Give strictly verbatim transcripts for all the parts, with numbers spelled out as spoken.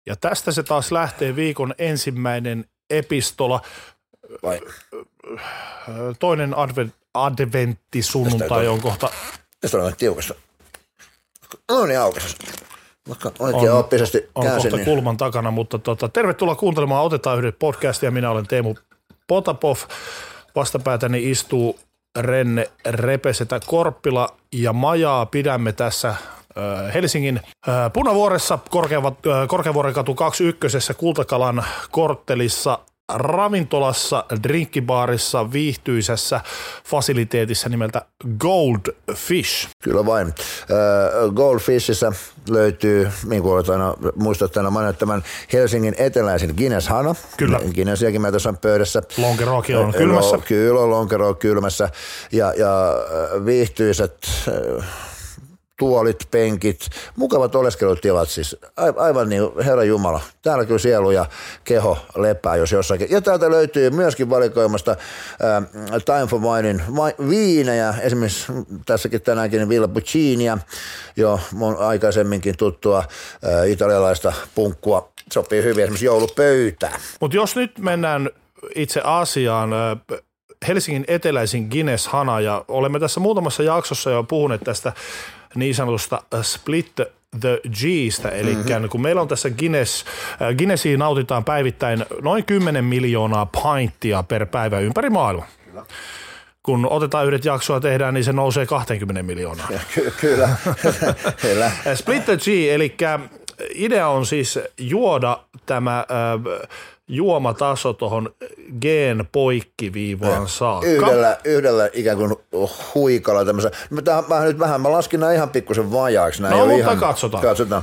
Ja tästä se taas lähtee viikon ensimmäinen epistola. Vai? Toinen advent, adventtisunnuntai on kohta. Tästä on tiukassa. No niin, aukasessa. Vaikka oikein on, oppisesti on käänsin. kohta niin. kulman takana, mutta tota, tervetuloa kuuntelemaan Otetaan yhdet podcastia. Minä olen Teemu Potapov. Vastapäätäni istuu Renne Repesetä Korppila ja Majaa pidämme tässä Helsingin Punavuoressa Korkeavuoren katu kaksikymmentäyksi Kultakalan korttelissa ravintolassa, drinkkibaarissa, viihtyisässä fasiliteetissa nimeltä Goldfish. Kyllä vain. Goldfishissä löytyy, niin kuin olet aina muistat aina mainita tämän Helsingin eteläisin Guinness-hana. Kyllä. Guinnessiakin meillä tuossa on pöydässä. Lonkeroakin on kylmässä. No, kyllä on lonkeroa kylmässä. Ja, ja viihtyisät tuolit, penkit, mukavat oleskelutilat siis, aivan niin Herra Jumala. Täällä kyllä sielu ja keho lepää, jos jossakin. Ja täältä löytyy myöskin valikoimasta äh, Time for Winein viinejä, esimerkiksi tässäkin tänäänkin Villa Puccinia, jo mun aikaisemminkin tuttua äh, italialaista punkkua, sopii hyvin esimerkiksi joulupöytään. Mutta jos nyt mennään itse asiaan, äh, Helsingin eteläisin Guinness-hana, ja olemme tässä muutamassa jaksossa jo puhuneet tästä niin sanotusta Split the G:stä, eli mm-hmm. kun meillä on tässä Guinness, äh, Guinnessiin nautitaan päivittäin noin kymmenen miljoonaa pinttia per päivä ympäri maailmaa. Kyllä. Kun otetaan yhdet jaksoa tehdään, niin se nousee kaksikymmentä miljoonaa. Ky- kyllä. kyllä. Split the G, eli idea on siis juoda tämä äh, juomataso tuohon G:n poikkiviivaan saakka. Yhdellä, yhdellä ikään kuin huikalla tämmöisen. Mä nyt vähän, mä laskin nämä ihan pikkusen vajaaksi. No mutta ihan, katsotaan. Katsotaan.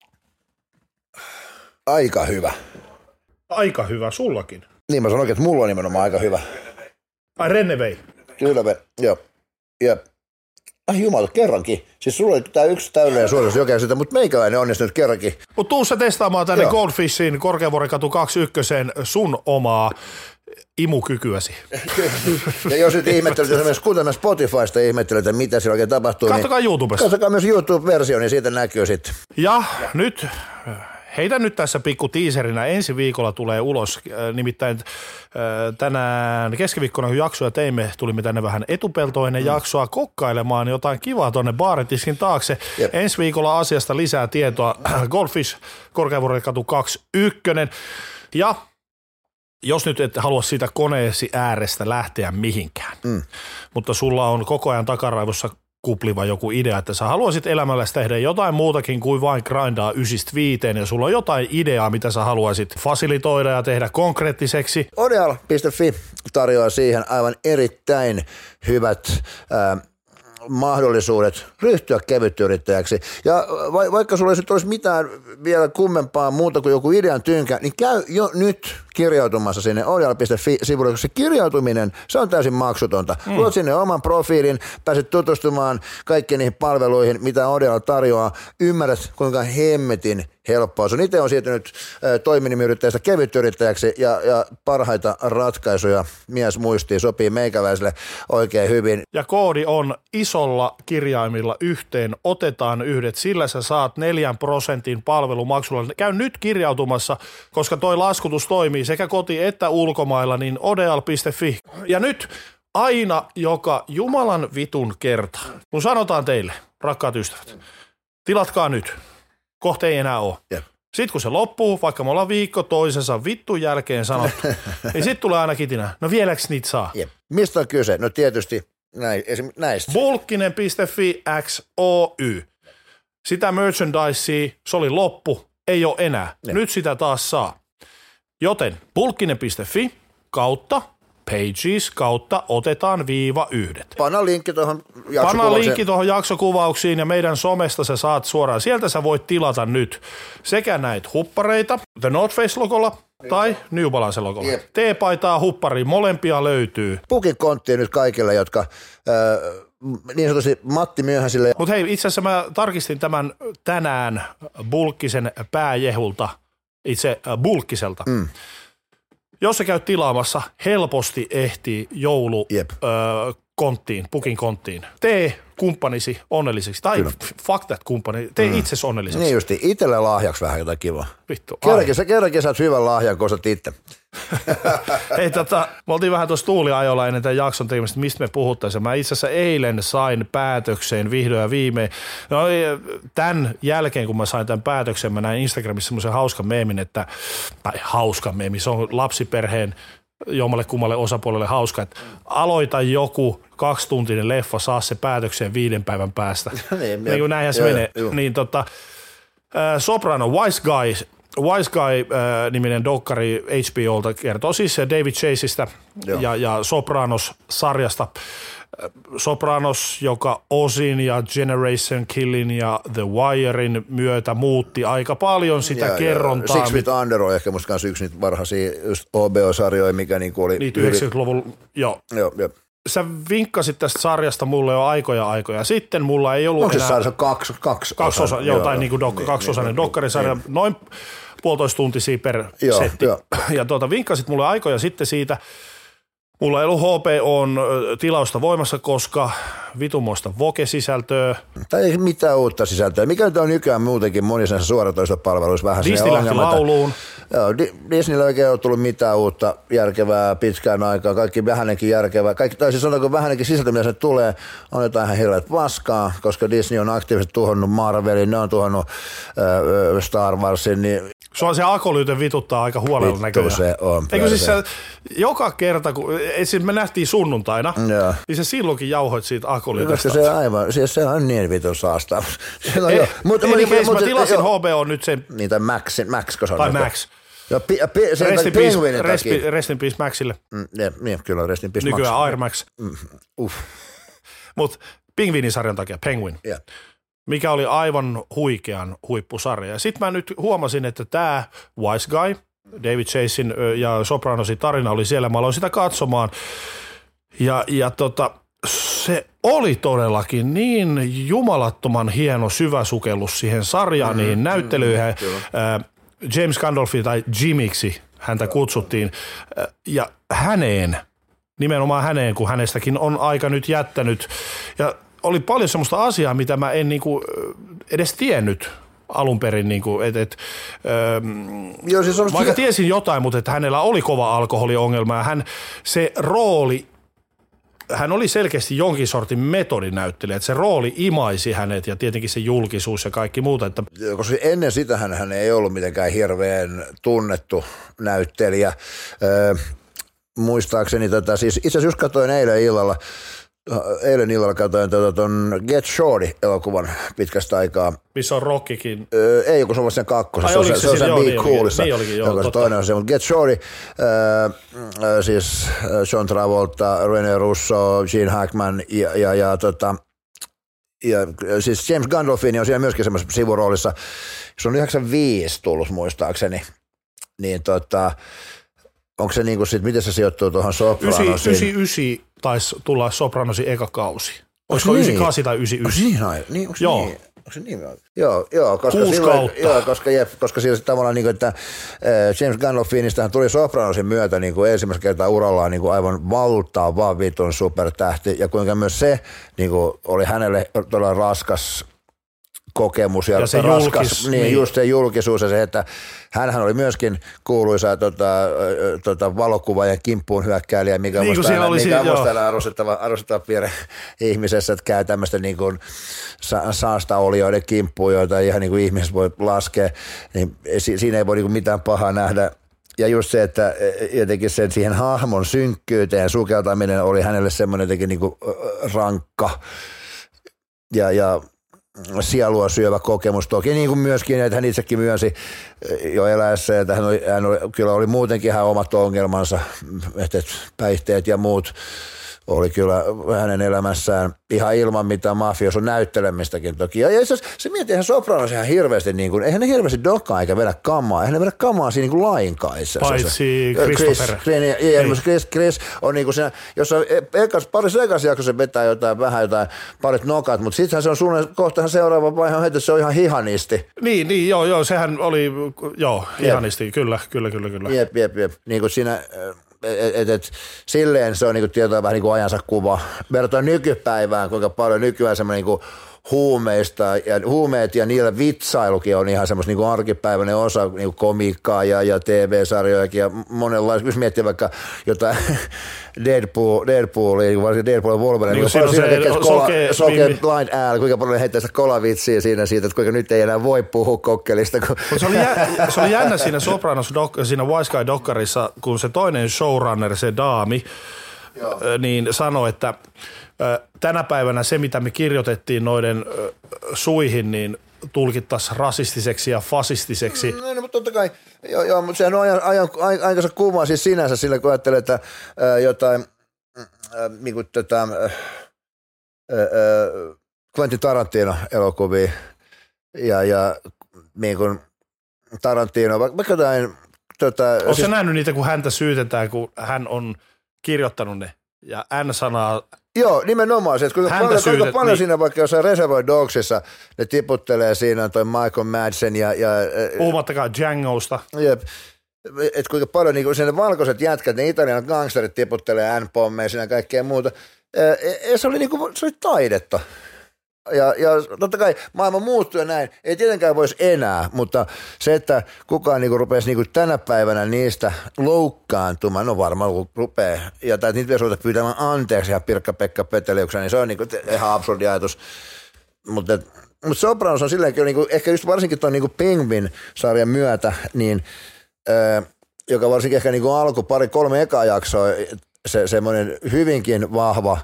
Aika hyvä. Aika hyvä, sullakin. Niin mä sanoin, että mulla on nimenomaan aika hyvä. Ai Renne vei. Kyllä vei, joo. Ja ai jumala, kerrankin. Siis sulla oli tää yksi täydellinen suositus jokin sitä, mutta meikäläinen onnistunut kerrankin. Mutta tuu sä testaamaan tänne Joo. Goldfishin Korkeavuoren katu kaksikymmentäyksi sun omaa imukykyäsi. Ja jos nyt ihmettelet, jos esimerkiksi kuten Spotifysta ihmettelet, että mitä siellä oikein tapahtuu, katsokaa niin YouTubesta. Katsokaa myös YouTube-versio, niin siitä näkyy sitten. Ja nyt heitän nyt tässä pikku tiiserinä. Ensi viikolla tulee ulos, nimittäin tänään keskiviikkona, kun jaksoja teimme, tulimme tänne vähän etupeltoa ennen mm. jaksoa kokkailemaan jotain kivaa tuonne baaritiskin taakse. Jep. Ensi viikolla asiasta lisää tietoa. Goldfish, Korkeavuoren katu kaksikymmentäyksi. Ja jos nyt et halua siitä koneesi äärestä lähteä mihinkään, mm. mutta sulla on koko ajan takaraivossa kupliva joku idea, että sä haluaisit elämälläsi tehdä jotain muutakin kuin vain grindaa ysistä viiteen, ja sulla on jotain ideaa, mitä sä haluaisit fasilitoida ja tehdä konkreettiseksi. Odeal piste fi tarjoaa siihen aivan erittäin hyvät ää, mahdollisuudet ryhtyä kevytyrittäjäksi. Ja va- vaikka sulla ei olisi mitään vielä kummempaa muuta kuin joku idean tynkä, niin käy jo nyt kirjautumassa sinne odeal piste fi-sivulle, koska se kirjautuminen, se on täysin maksutonta. Mm. Luot sinne oman profiilin, pääset tutustumaan kaikkiin niihin palveluihin, mitä Odeal tarjoaa. Ymmärrät, kuinka hemmetin helppoa. Sun itse on siirtynyt ä, toiminimiyrittäjästä kevytyrittäjäksi, ja, ja parhaita ratkaisuja mies muistii, sopii meikäläiselle oikein hyvin. Ja koodi on isolla kirjaimilla yhteen, otetaan yhdet, sillä sä saat neljän prosentin palvelumaksulla. Käy nyt kirjautumassa, koska toi laskutus toimii sekä koti- että ulkomailla, niin odeal piste fi. Ja nyt aina joka Jumalan vitun kerta, kun sanotaan teille, rakkaat ystävät, tilatkaa nyt, kohta ei enää ole. Jep. Sitten kun se loppuu, vaikka me ollaan viikko toisensa vittun jälkeen sanottu, niin sitten tulee aina kitinä, no vieläks niitä saa? Jep. Mistä on kyse? No tietysti näistä. Bulkkinen piste fi X O Y. Sitä merchandisea, se oli loppu, ei ole enää. Jep. Nyt sitä taas saa. Joten bulkkinen piste fi kautta pages kautta otetaan viiva yhdet. Panna linkki tuohon jaksokuvaukseen. Panna linkki tuohon jaksokuvauksiin ja meidän somesta sä saat suoraan. Sieltä sä voit tilata nyt sekä näitä huppareita The North Face-logolla tai New Balance-logolla. Yep. T-paitaa, huppari, molempia löytyy. Pukikonttia nyt kaikille, jotka äh, niin sanotusti Matti Myöhäisille. Mutta hei, itse asiassa mä tarkistin tämän tänään bulkkisen pääjehulta, itse äh, bulkkiselta. Mm. Jos sä käyt tilaamassa, helposti ehtii joulu Jep. ö, konttiin, pukin konttiin. Tee kumppanisi onnelliseksi. Tai Kyllä. fuck that kumppani, tee mm. itsesi onnelliseksi. Niin justi, itselle lahjaksi vähän jotain kivaa. Vittu. Kerrankin sä, kerrankin saat hyvän lahjan, kun osaat itse. Hei, tota, me oltiin vähän tuossa tuuliajolla ennen tämän jakson tekemistä, mistä me puhuttaisiin. Mä itse asiassa eilen sain päätökseen vihdoin ja viimein. No, tämän jälkeen, kun mä sain tämän päätöksen, mä näin Instagramissa semmoisen hauskan meemin, että, tai hauskan meemi, se on lapsiperheen jommalle kummalle osapuolelle hauska, että aloita joku kaksituntinen leffa, saa se päätökseen viiden päivän päästä. niin, niin kuin näinhän se joo, menee. Joo. Niin tota, äh, Soprano, Wise Guy, Wise Guy-niminen äh, dokkari H B O:lta kertoo siis David Chaseista ja, ja Sopranos-sarjasta. Sopranos, joka Osin ja Generation Killin ja The Wirein myötä muutti aika paljon sitä ja, kerrontaa. Six Feet Under on ehkä musta kanssa yksi niitä varhaisia just H B O-sarjoja, mikä niinku oli... Niitä yhdeksänkymmentäluvulla, joo. Joo, joo. Sä vinkkasit tästä sarjasta mulle jo aikoja aikoja sitten, mulla ei ollut Onko enää... Onko se kaksi, kaksi, kaksi osa? Joo, tai niinku dok, niin, kaksiosainen niin, dokkarisarja, niin. Noin puolitoista tuntisia per joo, setti. Jo. Ja tuota, vinkkasit mulle aikoja sitten siitä. Mulla ei ollut H B O:n tilausta voimassa, koska vitumoista Voke-sisältöä. Tai ei mitään uutta sisältöä. Mikä nyt on nykyään muutenkin monissa suoratoistopalveluissa vähän Disney lähti lauluun. Joo, Disneyllä oikein ole tullut mitään uutta järkevää pitkään aikaan. Kaikki vähänenkin järkevää. Kaikki, tai siis sanotaanko vähänenkin sisältö, mitä se tulee, on jotain ihan hirveät paskaa, koska Disney on aktiivisesti tuhonnut Marvelin, ne on tuhonnut äh, Star Warsin, niin sua se akolyyte vituttaa aika huolella näköjään. Se on. Eikö siis se, joka kerta, kun siis me nähtiin sunnuntaina, ja. Niin se silloinkin jauhoit siitä akolyytestä. Se on aivan, siis se on niin vitun saastaa. No, Ei, mutta eli mä, mä tilasin H B O nyt sen. Niin, tai Max, Max kun se on. Tai Max. Ja pi, pi, se rest, in peace, rest, rest in peace Maxille. Mm, ne, niin, kyllä rest in peace Nykyään Max. Air Max. Mm, uff. Mutta Pingviinisarjan takia, Penguin. Yeah. Mikä oli aivan huikean huippusarja. Ja sitten mä nyt huomasin, että tämä Wise Guy, David Chasen ja Sopranosin tarina oli siellä. Mä aloin sitä katsomaan. Ja, ja tota, se oli todellakin niin jumalattoman hieno syväsukellus siihen sarjaan, mm-hmm. niihin näyttelyihin. Mm-hmm. James Gandolfi tai Jimmyksi häntä kutsuttiin. Ja häneen, nimenomaan häneen, kun hänestäkin on aika nyt jättänyt. Ja oli paljon semmoista asiaa, mitä mä en niinku edes tiennyt alun perin. Niinku, et, et, ähm, Joo, siis vaikka sitä tiesin jotain, mutta että hänellä oli kova alkoholiongelma ja hän, se rooli, hän oli selkeästi jonkin sortin metodinäyttelijä, että se rooli imaisi hänet ja tietenkin se julkisuus ja kaikki muuta. Että koska ennen sitä hän ei ollut mitenkään hirveän tunnettu näyttelijä. Öö, muistaakseni, tota, siis itse asiassa just katsoin eilen illalla, Eilen illalla katsoin tuon Get Shorty-elokuvan pitkästä aikaa. Missä on Rockikin? Öö, ei, kun se on sen kakkosessa. Se, se, se on sen Be Coolissa. Niin olikin, joo, totta. Toinen on se, mutta Get Shorty, öö, siis John Travolta, René Russo, Gene Hackman ja, ja, ja, tota, ja siis James Gandolfini on siellä myöskin semmoisessa sivuroolissa. Se on yhdeksänkymmentäviisi tullut muistaakseni. Niin tota, onko se niinku sit, miten se sijoittuu tuohon Sopranosiin? yhdeksänkymmentäyhdeksän taisi tulla Sopranosin eka kausi. Olisiko niin? yhdeksänkymmentäkahdeksan tai yhdeksänkymmentäyhdeksän? Onko niin? Onko joo. Niin? Onko se niin? Joo, joo, koska Kuusi silloin, kautta. Joo, koska, jep, koska siinä tavallaan niin kuin, että James Gandolfinistähän tuli Sopranosin myötä niin kuin ensimmäistä kertaa urallaan niin kuin aivan valtava vitun supertähti ja kuinka myös se niin kuin, oli hänelle todella raskas kokemus ja, ja se raskas, julkis, niin, niin just se julkisuus ja se, että hänhän oli myöskin kuuluisa tota, tota, valokuvaajan kimppuun hyökkäälijä, mikä niin musta aina, mikä mikä siinä, musta aina arvostettava, arvostettava piirre ihmisessä, että käy tämmöistä niin kuin sa- saastaolioiden kimppuun, joita ihan niin kuin ihmiset voi laskea, niin si- siinä ei voi niin kuin mitään pahaa nähdä. Ja just se, että jotenkin sen siihen hahmon synkkyyteen sukeltaminen oli hänelle semmoinen jotenkin niin kuin rankka ja, ja sielua syövä kokemus. Toki niin kuin myöskin, että hän itsekin myönsi jo eläessä, että hän, oli, hän oli, kyllä oli muutenkin hän omat ongelmansa, että päihteet ja muut oli kyllä hänen elämässään ihan ilman mitään mafioson näyttelemistäkin toki. Ja itse asiassa se miettii ihan Sopranos ihan hirveästi, niin kuin, eihän ne hirveästi dokkaa eikä vedä kammaa, eihän ne vedä kammaa siinä niin kuin lainkaan itse asiassa. Paitsi Christopher. Chris, Chris, Chris, Chris on niin kuin siinä, jos on ekas, parissa ekassa jaksossa se vetää jotain, vähän jotain, parit nokat, mutta sittenhän se on suunnilleen, kohtahan seuraava vaihe on heti, se on ihan hihanisti. Niin, niin joo, joo, sehän oli, joo, hihanisti, kyllä, kyllä, kyllä, kyllä. Jep, jep, jep, niin kuin siinä et, et, et, silleen se on niinku tietoa vähän niinku ajansa kuva. Verrattuna nykypäivään, kuinka paljon nykyään semmoinen niinku huumeista ja huumeet ja niillä vitsailukin on ihan semmoista niinku arkipäiväinen osa niinku komiikkaa ja, ja T V-sarjojakin ja monenlaista. Jos miettii vaikka jotain Deadpool, Deadpoolia, varsinkin Deadpool ja Wolverine, niin siinä on se soke, soke blind äällä, kuinka paljon heittää sitä kolavitsiä siinä siitä, että kuinka nyt ei enää voi puhua kokkelista. Kun... Se, oli jä, se oli jännä siinä Sopranos, siinä Wise Guy-dokkarissa, kun se toinen showrunner, se daami, Joo. niin sanoi, että tänä päivänä se, mitä me kirjoitettiin noiden suihin, niin tulkittaisiin rasistiseksi ja fasistiseksi. No, no mutta totta kai, joo, joo mutta sehän on ajan, ajan, ajansa kumaa siis sinänsä sillä, kun ajattelee, että ää, jotain, ää, niin kuin tätä ää, ää, Quentin Tarantino-elokuvia ja, ja niin kuin Tarantino, vaikka jotain... Tota, Oletko siis, sä nähnyt niitä, kun häntä syytetään, kun hän on kirjoittanut ne ja N-sanaa... Joo, nimenomaan se, että kuinka paljon, syytet, kuinka paljon niin. Siinä vaikka jossain Reservoir Dogsissa ne tiputtelee siinä toi Michael Madsen ja... ja puhumattakaan Djangosta. Jep, että kuinka paljon niin ne valkoiset jätkät, ne Italian gangsterit tiputtelee N-pommeja siinä ja kaikkea muuta. E, se oli niin kuin, se oli taidetta. Ja, ja totta kai maailma muuttuu ja näin, ei tietenkään voisi enää, mutta se, että kukaan niinku rupesi niinku tänä päivänä niistä loukkaantumaan, no varmaan rupeaa, ja tai niitä pitäisi ruveta pyytämään anteeksi ihan Pirkka-Pekka Peteliuksen, niin se on niinku ihan absurdi ajatus. Mutta mut Sopranos on silläkin, niinku, ehkä just varsinkin tuon niinku Penguin-sarjan myötä, niin, öö, joka varsinkin ehkä niinku alku pari kolme ekaa jaksoa, se semmoinen hyvinkin vahva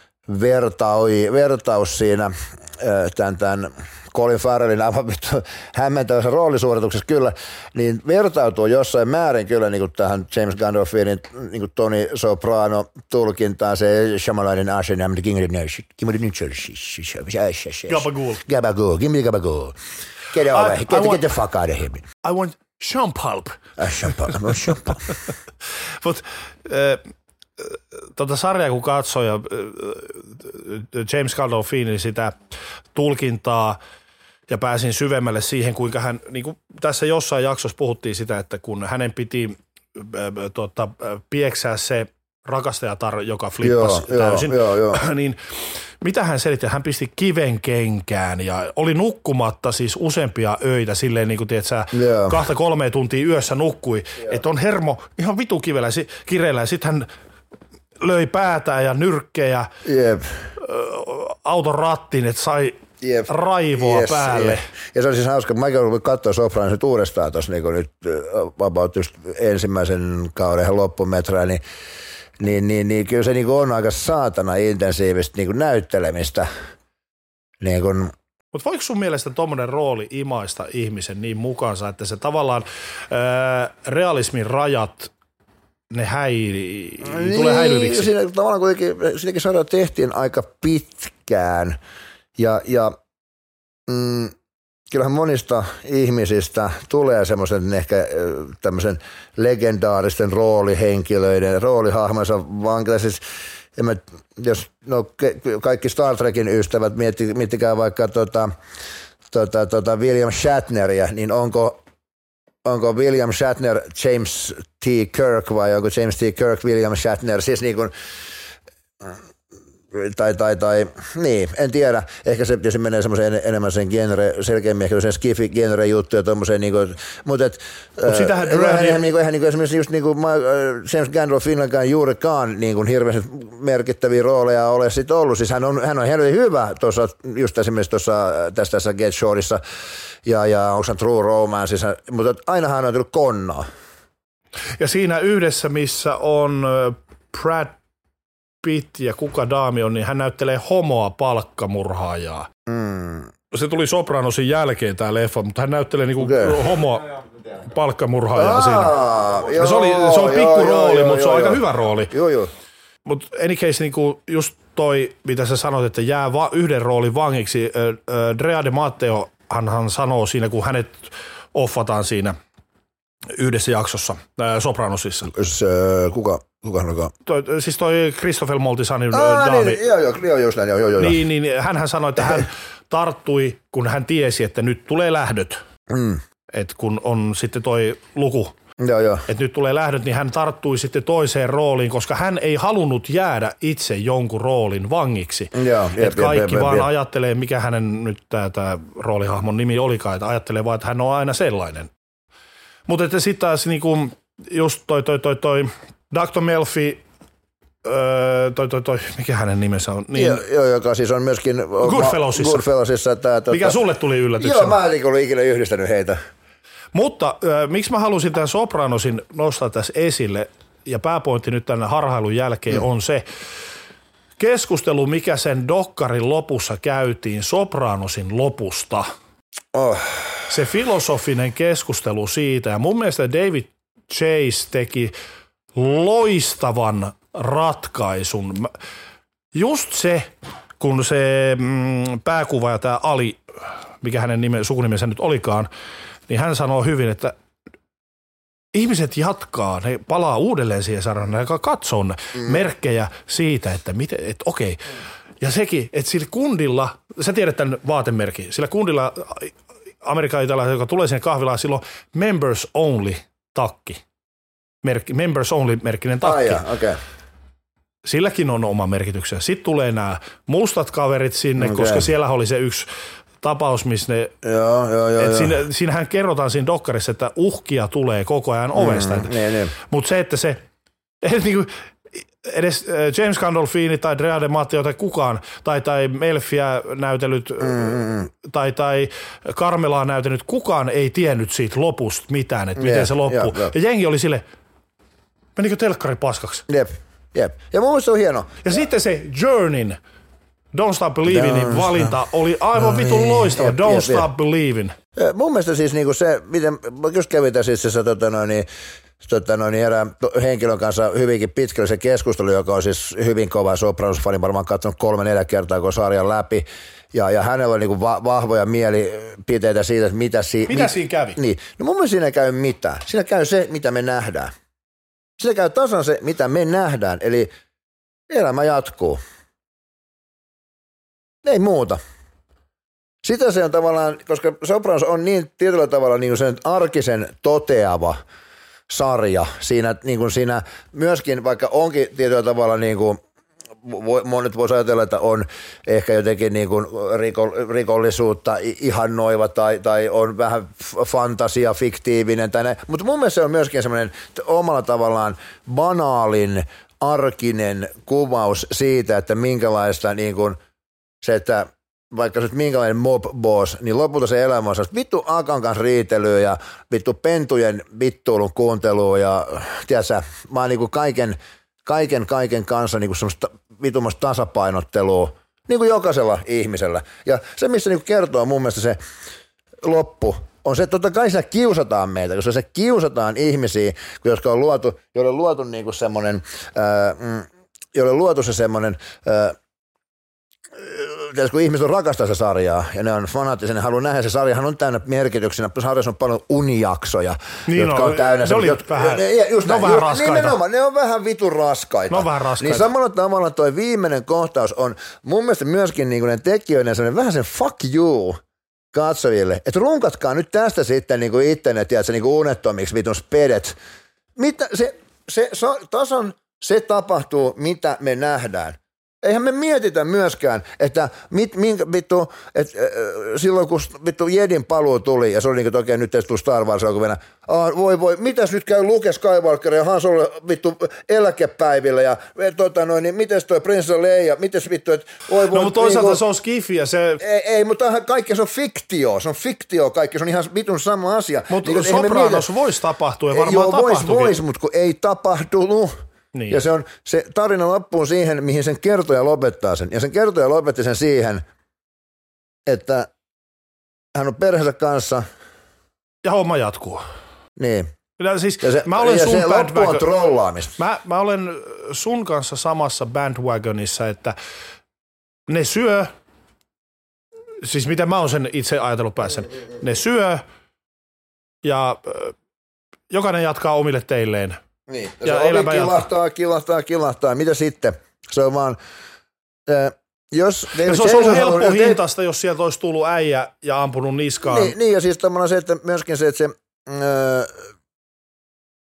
Vertaui, vertaus siinä tämän, tämän Colin Farrellin aivan hämmentävässä roolisuorituksessa kyllä, niin vertautuu jossain määrin kyllä niin kuin tähän James Gandolfinin niin kuin Tony Soprano tulkintaan se Shamalainen Ashen, I'm the king of the nation, king of the nation, Gabagool. Gabagool, give me the gabagool. Get over, I, get, I want, get the fuck out of here. I want champalp. Uh, champalp, I want champalp. But... Uh, Tota sarjaa kun katsoi ja James Gandolfinin sitä tulkintaa ja pääsin syvemmälle siihen, kuinka hän, niin kuin tässä jossain jaksossa puhuttiin sitä, että kun hänen piti äh, tota, pieksää se rakastajatar, joka flippasi joo, täysin, joo, joo. niin mitä hän selitti? Hän pisti kiven kenkään ja oli nukkumatta siis useampia öitä silleen niin kuin tiedät sä, yeah. kahta kolmea tuntia yössä nukkui, yeah. että on hermo ihan vitu kivellä, kireellä ja sitten hän löi päätään ja nyrkkejä yep. auton rattiin, että sai yep. raivoa yes, päälle. Yep. Ja se on siis hauska, mäkin olen katsoa Sopranos nyt uudestaan tuossa niin nyt about just ensimmäisen kauden loppumeträä, niin, niin, niin, niin kyllä se niin on aika saatana intensiivistä niin näyttelemistä. Niin kuin, mutta voiko sun mielestä tuommoinen rooli imaista ihmisen niin mukaansa, että se tavallaan ää, realismin rajat ne häiri, niin, tulee häilyviksi. Siinä tavallaan kuitenkin, siinäkin sarjaa tehtiin aika pitkään ja, ja mm, kyllähän monista ihmisistä tulee semmoisen ehkä tämmöisen legendaaristen roolihenkilöiden, roolihahmonsa vankila. Siis, mä, jos no, kaikki Star Trekin ystävät, mietti, miettikää vaikka tota, tota, tota William Shatneria, niin onko Onko William Shatner James T. Kirk vai onko James T. Kirk William Shatner? Siis niin kuin, tai, tai, tai, niin, en tiedä. Ehkä se, se menee semmoiseen enemmän sen genre, selkeämmin ehkä sen skifi-genre-juttu ja tommoseen niin kuin, mutta et, Mut sitähän äh, eihän, eihän, niin kuin, eihän niin kuin esimerkiksi just niin kuin James Gandolfinakaan juurikaan niin kuin hirveän merkittäviä rooleja ole sit ollut. Siis hän on, hän on helvetin hyvä tuossa, just esimerkiksi tuossa tässä, tässä Get Shortissa ja, ja onko se True Romance, siis, mutta aina hän on tullut konnaa. Ja siinä yhdessä, missä on Brad Pitt ja kuka daami on, niin hän näyttelee homoa palkkamurhaajaa. Mm. Se tuli Sopranosin jälkeen tämä leffa, mutta hän näyttelee niinku okay. homoa palkkamurhaajaa siinä. Joo, se, oli, se on pikku joo, rooli, joo, mutta joo, se on joo. aika hyvä rooli. Joo, joo. Mutta any case, niinku just toi, mitä sä sanoit, että jää va- yhden roolin vangiksi. Drea de Matteo, hän, hän sanoo siinä, kun hänet offataan siinä yhdessä jaksossa ää, Sopranosissa. S, kuka? Kuka hän toi, siis toi Christopher Moltisanin daami. Niin, joo, joo, joo, joo, joo, joo, joo. Niin, niin hänhän sanoi, että hän tarttui, kun hän tiesi, että nyt tulee lähdöt. Mm. Että kun on sitten toi luku Joo, joo. että nyt tulee lähdöt, niin hän tarttui sitten toiseen rooliin, koska hän ei halunnut jäädä itse jonkun roolin vangiksi. Joo, jep, että kaikki jep, jep, vaan jep. ajattelee, mikä hänen nyt tämä roolihahmon nimi olikaan, että ajattelee vaan, että hän on aina sellainen. Mutta että sitten taas niinku, just toi, toi, toi, toi doktor Melfi, öö, toi, toi, toi, mikä hänen nimensä on? Niin, Joo, joo, joka siis on myöskin Goodfellowsissa. Goodfellowsissa tää, tota, mikä sulle tuli yllätyksenä? Joo, mä en ollut ikinä yhdistänyt heitä. Mutta äh, miksi mä halusin tämän Sopranosin nostaa tässä esille, ja pääpointti nyt tämän harhailun jälkeen mm. on se keskustelu, mikä sen dokkarin lopussa käytiin Sopranosin lopusta. Oh. Se filosofinen keskustelu siitä, ja mun mielestä David Chase teki loistavan ratkaisun. Just se, kun se mm, pääkuva ja tämä Ali, mikä hänen nime, sukunimensä nyt olikaan, niin hän sanoo hyvin, että ihmiset jatkaa, ne palaa uudelleen siihen sarjaan, ne katsoo mm. merkkejä siitä, että, miten, että okei. Ja sekin, että sillä kundilla, sä tiedät tämän vaatemerkin, sillä kundilla Amerikan italaisella, joka tulee sinne kahvilaan, silloin members only takki. Merkki, members only merkkinen takki. Ah, yeah, okay. Silläkin on oma merkityksensä. Sitten tulee nämä mustat kaverit sinne, okay. koska siellä oli se yksi tapaus, missä ne, joo, joo, joo, joo. Siinä, siinähän kerrotaan siinä dokkarissa, että uhkia tulee koko ajan ovesta. Mm, niin, niin. Mutta se, että se, niin kuin, edes James Gandolfini tai Drea de Matteo tai kukaan, tai, tai Melfiä näytellyt, mm, tai, tai Carmelaa näytellyt, kukaan ei tiennyt siitä lopusta mitään, että miten yeah, se loppuu. Yeah, yeah. Ja jengi oli sille, menikö telkkari paskaksi? Jep, jep. Ja mun mielestä se on hieno. Ja, ja sitten se Journeyn, Don't Stop Believingin valinta oli aivan no, vitun loistava. Jep, Don't jep, Stop jep. Believing. Mun mielestä siis niinku se, miten, just kävin tässä itse asiassa tota noin, niin, tota noin, erään henkilön kanssa hyvinkin pitkälle se keskustelu, joka on siis hyvin kova Sopranos-fani, varmaan katsonut kolme neljä kertaa koko sarjan läpi. Ja, ja hänellä on niinku va- vahvoja mielipiteitä siitä, että mitä, si- mitä mit- siinä kävi. Niin. No mun mielestä siinä ei käy mitään. Siinä käy se, mitä me nähdään. Siinä käy tasan se, mitä me nähdään. Eli elämä jatkuu. Ei muuta. Sitä se on tavallaan, koska Sopranos on niin tietyllä tavalla niin kuin sen arkisen toteava sarja. Siinä, niin kuin siinä myöskin, vaikka onkin tietyllä tavalla niin kuin, monet voisi ajatella, että on ehkä jotenkin niin kuin rikollisuutta ihannoiva tai, tai on vähän fantasia, fiktiivinen tai näin. Mutta mun mielestä se on myöskin semmoinen omalla tavallaan banaalin, arkinen kuvaus siitä, että minkälaista niin kuin se, että vaikka nyt minkälainen mob boss, niin lopulta se elämä on vittu Akan kanssa riitelyä ja vittu pentujen vittuilun kuuntelua ja tiedätkö, mä oon niinku kaiken, kaiken, kaiken kanssa niinku semmoista vitumasta tasapainottelua niinku jokaisella ihmisellä. Ja se, missä niinku kertoo mun mielestä se loppu, on se, että totta kai siinä kiusataan meitä, koska se kiusataan ihmisiä, jotka on luotu, joille on luotu niinku semmoinen, äh, joille on luotu se semmoinen, äh, kun ihmiset on rakastaa se sarjaa ja ne on fanaattisia, ne haluaa nähdä se sarjahan on täynnä merkityksenä. Sarjassa on paljon unijaksoja, niin jotka no, on täynnä. Ne, oli jotka, vähän, ne, just ne on näin, vähän raskaita. Nimenomaan, ne on vähän vitun raskaita. Ne on vähän raskaita. Niin samalla tavalla toi viimeinen kohtaus on mun mielestä myöskin niin kuin ne tekijöiden sellainen vähän sen fuck you katsojille. Että runkatkaa nyt tästä sitten niin kuin ittenne, tiedätkö, niin kuin unettomiksi vitun spedet. Mitä, se, se, se, tasan se tapahtuu, mitä me nähdään. Eihän me mietitä myöskään, että mit, minkä, vittu, et, äh, silloin kun vittu Jedin paluu tuli, ja se oli niin kuin, okei, nyt tässä tuli Star Wars alkuvenä, ah, voi voi, mitäs nyt käy Luke Skywalker ja Han Solo vittu eläkepäivillä, ja tota noin, niin mites toi Prinsessa Leia, mites vittu, että voi voi. No mutta toisaalta niin, se on skifiä, se... Ei, ei mutta kaikki se on fiktio, se on fiktio kaikki, se on ihan vitun sama asia. Mutta niin, Sopranos voisi tapahtua, ja varmaan joo, tapahtuikin. Vois, vois, mutta kun ei tapahtunut. Niin. Ja se on se tarina loppuun siihen, mihin sen kertoja lopettaa sen. Ja sen kertoja lopetti sen siihen, että hän on perheensä kanssa. Ja homma jatkuu. Niin. Ja, siis, ja se, mä olen ja sun se loppu on trollaamista. Mä, mä olen sun kanssa samassa bandwagonissa, että ne syö, siis mitä mä oon sen itse ajatellut päässä, ne syö ja äh, jokainen jatkaa omille teilleen. Niin, ja, ja se ovi kilahtaa, kilahtaa, kilahtaa. Mitä sitten? Se on vaan, äh, jos... Ja se olisi ollut helppo haluaa, hintasta, jos sieltä olisi tullut äijä ja ampunut niskaan. Niin, niin ja siis tavallaan se, että myöskin se, että se, äh,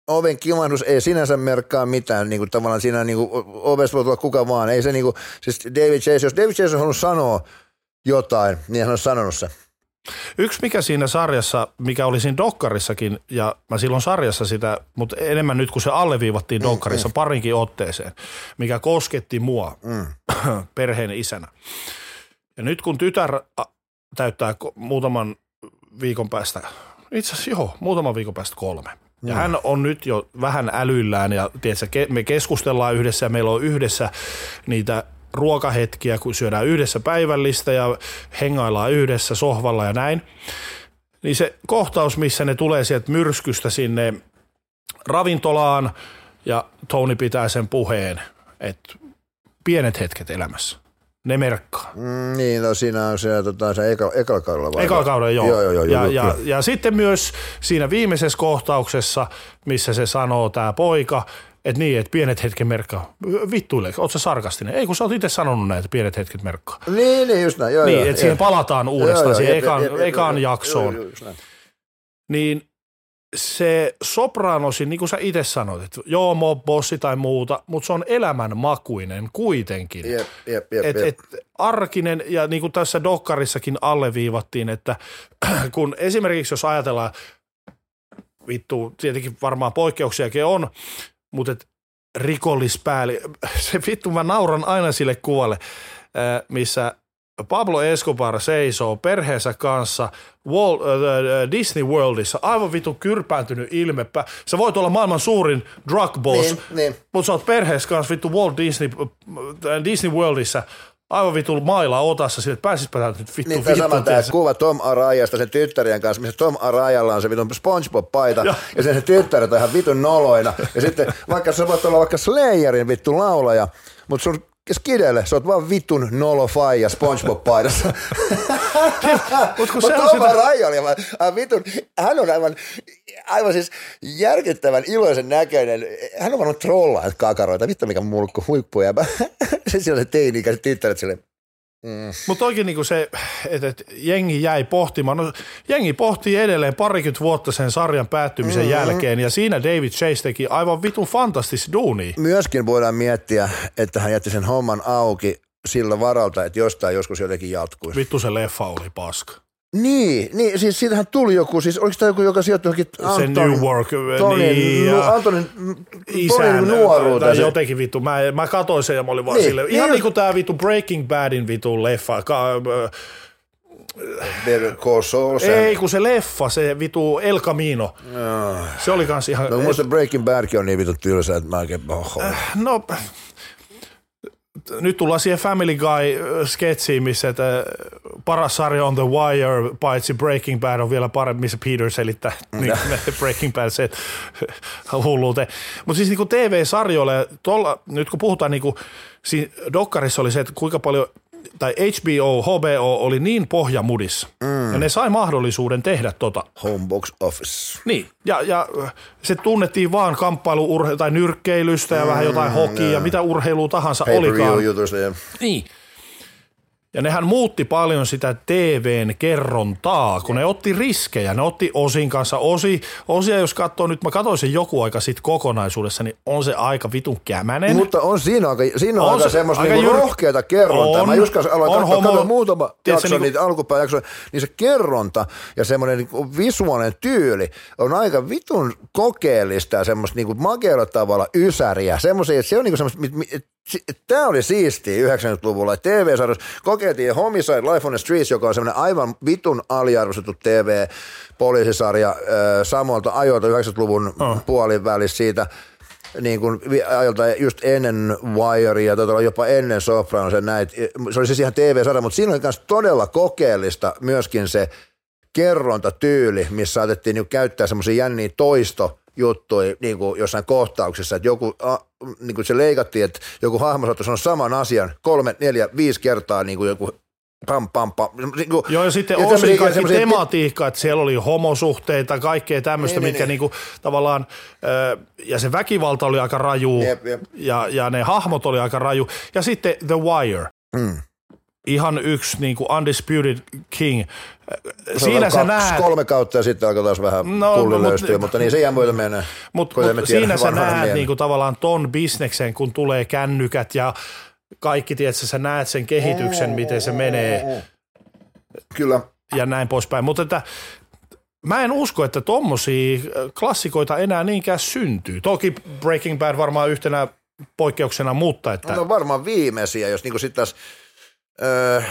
oven kimahdus ei sinänsä merkkaa mitään, niin kuin tavallaan siinä niin kuin ovesta voi tulla kuka vaan, ei se niin kuin, siis David Chase, jos David Chase on halunnut sanoa jotain, niin hän on sanonut se. Yksi mikä siinä sarjassa, mikä oli siinä dokkarissakin, ja mä silloin sarjassa sitä, mutta enemmän nyt kun se alleviivattiin dokkarissa mm, mm. parinkin otteeseen, mikä kosketti mua mm. perheen isänä. Ja nyt kun tytär täyttää muutaman viikon päästä, itse asiassa joo, muutaman viikon päästä kolme. Ja mm. hän on nyt jo vähän älyllään ja tiedätkö, me keskustellaan yhdessä ja meillä on yhdessä niitä ruokahetkiä, kun syödään yhdessä päivällistä ja hengaillaan yhdessä sohvalla ja näin. Niin se kohtaus, missä ne tulee sieltä myrskystä sinne ravintolaan ja Tony pitää sen puheen, että pienet hetket elämässä. Ne merkkaa. Mm, niin, no siinä on se, tota, se eka, ekalla kaudella vai? Ekalla kaudella, joo. joo, joo, joo ja, joo, ja, ja sitten myös siinä viimeisessä kohtauksessa, missä se sanoo tämä poika, että niin, että pienet hetket merkkaa. Vittuille, ootko sä sarkastinen? Ei, kun sä oot itse sanonut näin, että pienet hetket merkkaa. Niin, niin, just näin. Joo, niin, joo, että siihen palataan uudestaan, joo, siihen jep, ekan, jep, jep, ekan jep, jaksoon. Joo, joo, niin se Sopranosin, niin kuin sä itse sanoit, että joo, mob bossi tai muuta, mutta se on elämänmakuinen kuitenkin. Jep, jep, jep, et, jep. Et arkinen, ja niin kuin tässä dokkarissakin alleviivattiin, että kun esimerkiksi jos ajatellaan, vittu, tietenkin varmaan poikkeuksiakin on, mutta et rikollispääli, se vittu mä nauran aina sille kuvalle, missä Pablo Escobar seisoo perheensä kanssa Walt, äh, Disney Worldissa, aivan vitun kyrpääntynyt ilmepä. Sä voit olla maailman suurin drug boss, niin, niin. mutta sä oot perheessä kanssa vittu Walt Disney, äh, Disney Worldissa, aivan vittu mailla otassa, sille, että pääsispä täältä nyt vittu niin, vittu. Sama tämä kuva Tom Arayasta sen tyttärien kanssa, missä Tom Arayalla on se vitun SpongeBob-paita, ja, ja sen se tyttäret on ihan vitun noloina. Ja sitten vaikka sä voit olla vaikka Slayerin vittu laulaja, mutta sun Skidelle, sä oot vaan vitun nolo faija SpongeBob-paidassa. Mutta Mut Tom Araya oli aivan vitun, hän on aivan, aivan siis järkyttävän iloisen näköinen. Hän on varmaan trollaa kakaroita, vittu mikä mulkku huippuja. Se siellä se teini-ikäiset tyttäret silleen. Mm. Mutta oikein niinku se, että et jengi jäi pohtimaan, no jengi pohtii edelleen parikymmentä vuotta sen sarjan päättymisen mm-hmm. jälkeen ja siinä David Chase teki aivan vitun fantastista duunia. Myöskin voidaan miettiä, että hän jätti sen homman auki sillä varalta, että jostain joskus jotenkin jatkuisi. Vittu se leffa oli paska. Niin, niin siis siitähän tuli joku, siis oliko tämä joku, joka sijoittui johonkin se New Work, Tonin, niin, ja Antonin isän, nuoruuteen. Tai jotenkin vittu, mä, mä katoin sen ja mä olin vaan niin, silleen, niin, ihan niin kuin tää vittu Breaking Badin vittu leffa. Ka, äh, ei kun se leffa, se vittu El Camino, no. Se oli kans ihan. No musta Breaking Badkin on niin vittu tylsä, että mä oikein oh, äh, no nyt tullaan siihen Family Guy-sketsiin, missä että paras sarja on The Wire, paitsi Breaking Bad on vielä parempi, missä Peter selittää niin, Breaking Bad se hulluuteen. Mutta siis niinku T V-sarjoille, tolla, nyt kun puhutaan, niinku, siinä dokkarissa oli se, että kuinka paljon, tai H B O, H B O oli niin pohjamudissa, mm. ja ne sai mahdollisuuden tehdä tota. Homebox Office. Niin, ja, ja se tunnettiin vaan kamppailu tai nyrkkeilystä ja mm, vähän jotain hokia ja, ja mitä urheilua tahansa olikaan. Jutusta, ja. Niin. Ja nehän muutti paljon sitä T V:n kerrontaa, kun ne otti riskejä. Ne otti Osin kanssa. Osi, osia, jos katsoo nyt, mä katsoin sen joku aika sitten kokonaisuudessa, niin on se aika vitun kämänen. Mutta on siinä aika, siinä on on aika se, semmoista aika niinku jyr... rohkeata kerrontaa. On, mä just aloin katsoa, homo... katsoa muutama jakso, niinku... niitä alkupäin jaksoja, niin se kerronta ja semmoinen niinku visuaalinen tyyli on aika vitun kokeellista ja semmoista niinku makealla tavalla ysäriä. Semmoisia, että se on niinku semmoista, tämä oli siistiä yhdeksänkymmentäluvulla. T V-sarjassa kokeiltiin Homicide, Life on the Streets, joka on semmoinen aivan vitun aliarvostettu T V-poliisisarja samoilta ajoilta yhdeksänkymmentäluvun oh. puolin välissä siitä niin kuin ajoilta just ennen Wirea ja jopa ennen Sopranos ja näitä. Se oli siis ihan T V-sarja, mutta siinä oli myös todella kokeellista myöskin se kerrontatyyli, missä saatettiin niin käyttää semmoisia jänniä toisto juttui niin kuin jossain kohtauksessa, että joku, a, niin kuin se leikattiin, että joku hahmo saattoi sanoa saman asian kolme, neljä, viisi kertaa niin kuin joku pam, pam, pam. Niin kuin, joo, ja sitten osin kaikki tematiikka, että siellä oli homosuhteita, kaikkea tämmöistä, niin, mitkä niin, niin kuin, tavallaan, ja se väkivalta oli aika raju, jep, jep. Ja, ja ne hahmot oli aika raju, ja sitten The Wire. Mm. ihan yksi niin kuin undisputed king. Siinä sä näet... Kolme kautta ja sitten alkoi taas vähän no, pulli löystyä, mutta niin se jää myötä mennä. Mutta mut siinä sä näet niin kuin tavallaan ton bisneksen, kun tulee kännykät ja kaikki, tiedätkö, sä näet sen kehityksen, miten se menee. Kyllä. Ja näin poispäin. Mutta että mä en usko, että tommosia klassikoita enää niinkään syntyy. Toki Breaking Bad varmaan yhtenä poikkeuksena, mutta että... No varmaan viimeisiä, jos niinku sit taas... Öö,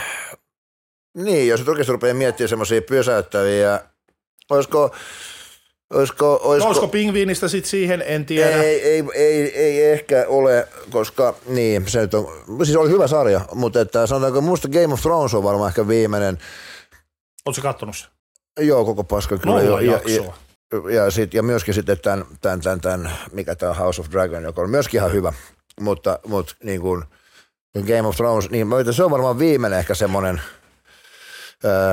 niin, jos nyt oikeasti rupeaa miettimään semmoisia pysäyttäviä, olisiko... Olisiko, olisiko, no, olisiko pingviinistä sitten siihen, en tiedä. Ei, ei, ei, ei ehkä ole, koska niin, se nyt on, siis oli hyvä sarja, mutta että sanotaanko, musta Game of Thrones on varmaan ehkä viimeinen. Oletko kattonut se? Joo, koko paska kyllä. Nolla ja, jaksoa. Ja, ja, sit, ja myöskin sitten tämän, tämän, tämän, tämän, mikä tämä House of Dragon, joka on myöskin ihan hyvä, mutta, mutta niin kuin Game of Thrones, niin mä yritän, se on varmaan viimeinen ehkä semmoinen öö,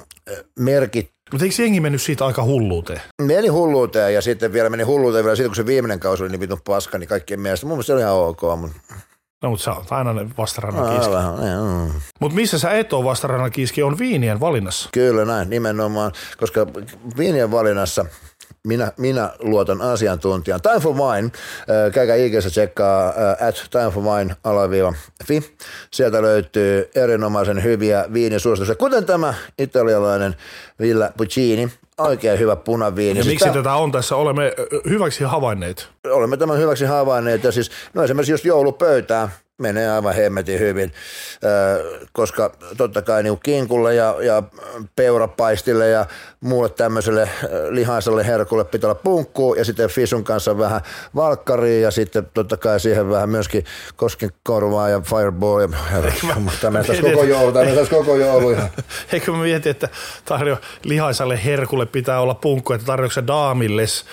merkit. Mutta eikö jengi mennyt siitä aika hulluuteen? Meni hulluuteen ja sitten vielä meni hulluuteen vielä siitä, kun se viimeinen kausi oli niin vitun paska, niin kaikkien mielestä. Mun mielestä se oli ihan ok. Mutta... No mutta sä oot aina ne vastarannan kiiski. Mm. Mutta missä sä et ole vastarannan kiiski, on viinien valinnassa. Kyllä näin, nimenomaan, koska viinien valinnassa minä, minä luotan asiantuntijan. Time for Wine, äh, käykää I G:ssä tsekkaa äh, at time for wine alaviiva fi. Sieltä löytyy erinomaisen hyviä viinisuosituksia, kuten tämä italialainen Villa Puccini. Oikein hyvä punaviini. Ja siis miksi tämä, tätä on tässä? Olemme hyväksi havainneet. Olemme tämän hyväksi havainneet ja siis no esimerkiksi jos joulupöytää menee aivan hemmetin hyvin, koska totta kai niin kinkulle ja, ja peurapaistille ja muulle tämmöiselle lihaiselle herkulle pitää olla punkkuu ja sitten fisun kanssa vähän valkkaria ja sitten totta kai siihen vähän myöskin koskenkorvaa ja fireball ja tämä taas koko joulu, tämä taas koko joulu. Eikö mä mietin, että tarjo lihaiselle herkulle pitää olla punkku, että tarjoako se daamilles?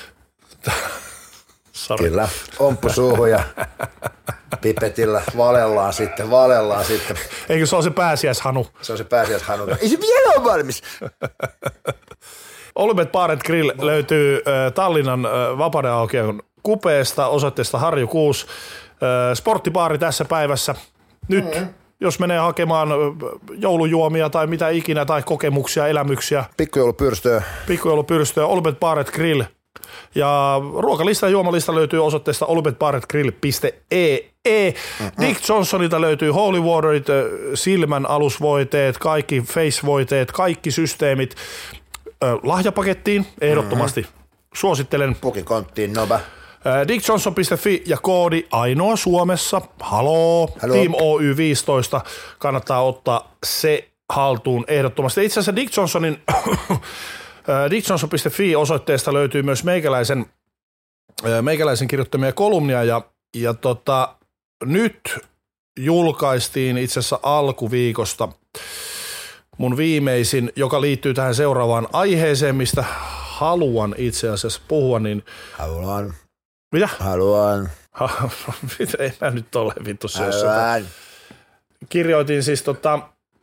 Sorry. Kyllä, omppu suuhun ja pipetillä valellaan sitten, valellaan sitten. Eikö se ole se pääsiäishanu? Se on se pääsiäishanu. Ei se vielä ole valmis. Olympic Bar and Grill löytyy äh, Tallinnan äh, Vapauden aukion kupeesta osoitteesta Harju kuusi. Äh, sporttibaari tässä päivässä. Nyt, mm-hmm. jos menee hakemaan joulujuomia tai mitä ikinä, tai kokemuksia, elämyksiä. Pikkujoulupyrstöä. Pikkujoulupyrstöä, Olympic Bar and Grill. Ja ruokalista ja juomalista löytyy osoitteesta olympic bar and grill piste e e. Mm-hmm. Dick Johnsonilta löytyy Holy Waterit, silmän alusvoiteet, kaikki face-voiteet, kaikki systeemit lahjapakettiin ehdottomasti. Mm-hmm. Suosittelen. Pukikonttiin noba. dick johnson piste fi ja koodi ainoa Suomessa. Haloo, Hello. Team Oy viisitoista. Kannattaa ottaa se haltuun ehdottomasti. Itse asiassa Dick Johnsonin dick johnson piste fi osoitteesta löytyy myös meikäläisen, meikäläisen kirjoittamia kolumnia ja, ja tota, nyt julkaistiin itse asiassa alkuviikosta mun viimeisin, joka liittyy tähän seuraavaan aiheeseen, mistä haluan itse asiassa puhua. Niin... Haluan. Mitä? Haluan. Ei mä nyt ole vittu syössä. Kirjoitin siis tota...